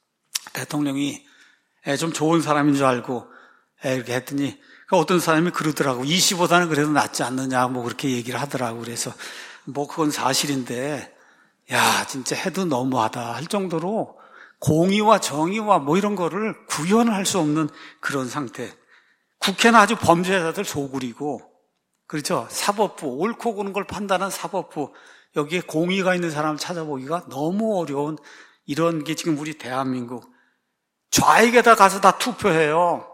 대통령이 좀 좋은 사람인 줄 알고 이렇게 했더니 어떤 사람이 그러더라고. 이 씨보다는 그래도 낫지 않느냐, 뭐 그렇게 얘기를 하더라고. 그래서 뭐 그건 사실인데, 야, 진짜 해도 너무하다 할 정도로 공의와 정의와 뭐 이런 거를 구현을 할 수 없는 그런 상태. 국회는 아주 범죄자들 소굴이고, 그렇죠? 사법부, 옳고 그른 걸 판단한 사법부, 여기에 공의가 있는 사람을 찾아보기가 너무 어려운 이런 게 지금 우리 대한민국. 좌익에다 가서 다 투표해요.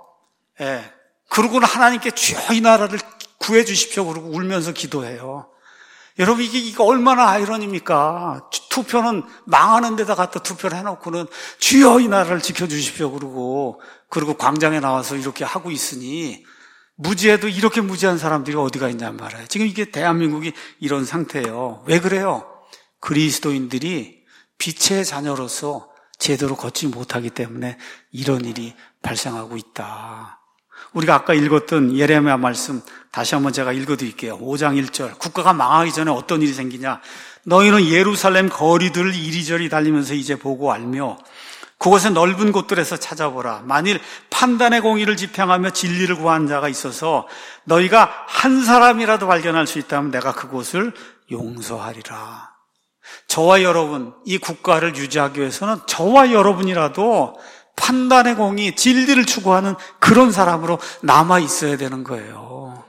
그러고는 하나님께 주여 이 나라를 구해 주십시오 그러고 울면서 기도해요. 여러분, 이게 얼마나 아이러니입니까? 투표는 망하는 데다 갖다 투표를 해놓고는 주여 이 나라를 지켜주십시오 그러고, 그리고 광장에 나와서 이렇게 하고 있으니, 무지해도 이렇게 무지한 사람들이 어디가 있냔 말이에요. 지금 이게 대한민국이 이런 상태예요. 왜 그래요? 그리스도인들이 빛의 자녀로서 제대로 걷지 못하기 때문에 이런 일이 발생하고 있다. 우리가 아까 읽었던 예레미야 말씀 다시 한번 제가 읽어드릴게요. 5장 1절. 국가가 망하기 전에 어떤 일이 생기냐? 너희는 예루살렘 거리들을 이리저리 달리면서 이제 보고 알며 그곳의 넓은 곳들에서 찾아보라. 만일 판단의 공의를 지평하며 진리를 구하는 자가 있어서 너희가 한 사람이라도 발견할 수 있다면 내가 그곳을 용서하리라. 저와 여러분, 이 국가를 유지하기 위해서는 저와 여러분이라도 판단의 공의, 진리를 추구하는 그런 사람으로 남아 있어야 되는 거예요.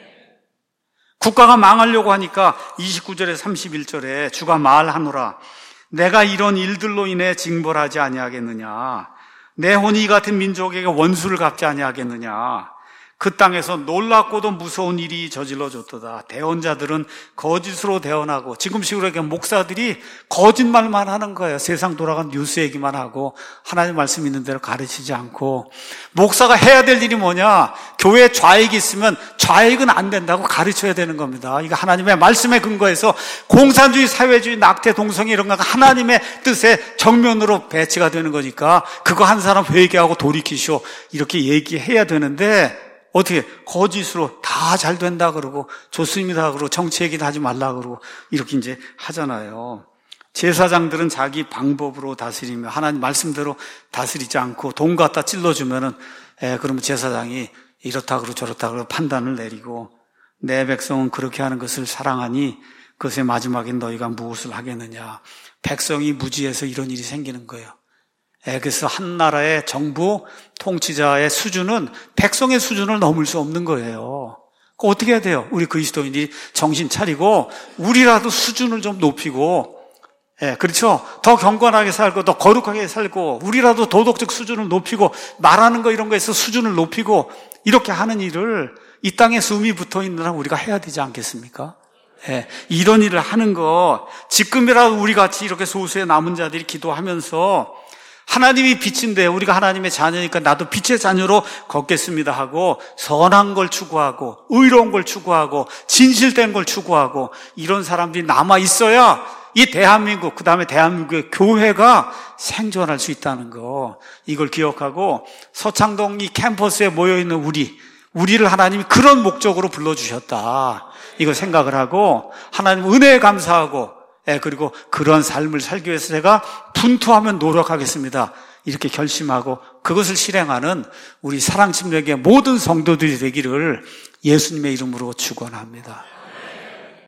국가가 망하려고 하니까 29절에 31절에 주가 말하노라. 내가 이런 일들로 인해 징벌하지 아니하겠느냐? 내 혼이 이 같은 민족에게 원수를 갚지 아니하겠느냐? 그 땅에서 놀랍고도 무서운 일이 저질러졌도다. 대언자들은 거짓으로 대언하고, 지금식으로 이렇게 목사들이 거짓말만 하는 거예요. 세상 돌아간 뉴스 얘기만 하고 하나님 말씀 있는 대로 가르치지 않고, 목사가 해야 될 일이 뭐냐? 교회에 좌익이 있으면 좌익은 안 된다고 가르쳐야 되는 겁니다. 이거 하나님의 말씀에 근거해서 공산주의, 사회주의, 낙태, 동성애 이런 거가 하나님의 뜻에 정면으로 배치가 되는 거니까 그거 한 사람 회개하고 돌이키시오 이렇게 얘기해야 되는데, 어떻게 거짓으로 다 잘 된다 그러고 좋습니다 그러고 정치 얘기도 하지 말라 그러고 이렇게 이제 하잖아요. 제사장들은 자기 방법으로 다스리며 하나님 말씀대로 다스리지 않고 돈 갖다 찔러주면은 그러면 제사장이 이렇다 그러고 저렇다 그러고 판단을 내리고, 내 백성은 그렇게 하는 것을 사랑하니 그것의 마지막에 너희가 무엇을 하겠느냐. 백성이 무지해서 이런 일이 생기는 거예요. 그래서 한 나라의 정부 통치자의 수준은 백성의 수준을 넘을 수 없는 거예요. 그거 어떻게 해야 돼요? 우리 그리스도인이 정신 차리고 우리라도 수준을 좀 높이고, 그렇죠? 더 경건하게 살고 더 거룩하게 살고 우리라도 도덕적 수준을 높이고 말하는 거 이런 거에서 수준을 높이고 이렇게 하는 일을 이 땅에 숨이 붙어있는 한 우리가 해야 되지 않겠습니까? 이런 일을 하는 거, 지금이라도 우리 같이 이렇게 소수의 남은 자들이 기도하면서 하나님이 빛인데 우리가 하나님의 자녀니까 나도 빛의 자녀로 걷겠습니다 하고 선한 걸 추구하고 의로운 걸 추구하고 진실된 걸 추구하고 이런 사람들이 남아 있어야 이 대한민국, 그 다음에 대한민국의 교회가 생존할 수 있다는 거, 이걸 기억하고 서창동 이 캠퍼스에 모여있는 우리를 하나님이 그런 목적으로 불러주셨다, 이거 생각을 하고 하나님 은혜에 감사하고, 그리고 그런 삶을 살기 위해서 제가 분투하며 노력하겠습니다, 이렇게 결심하고 그것을 실행하는 우리 사랑침례교회 모든 성도들이 되기를 예수님의 이름으로 축원합니다.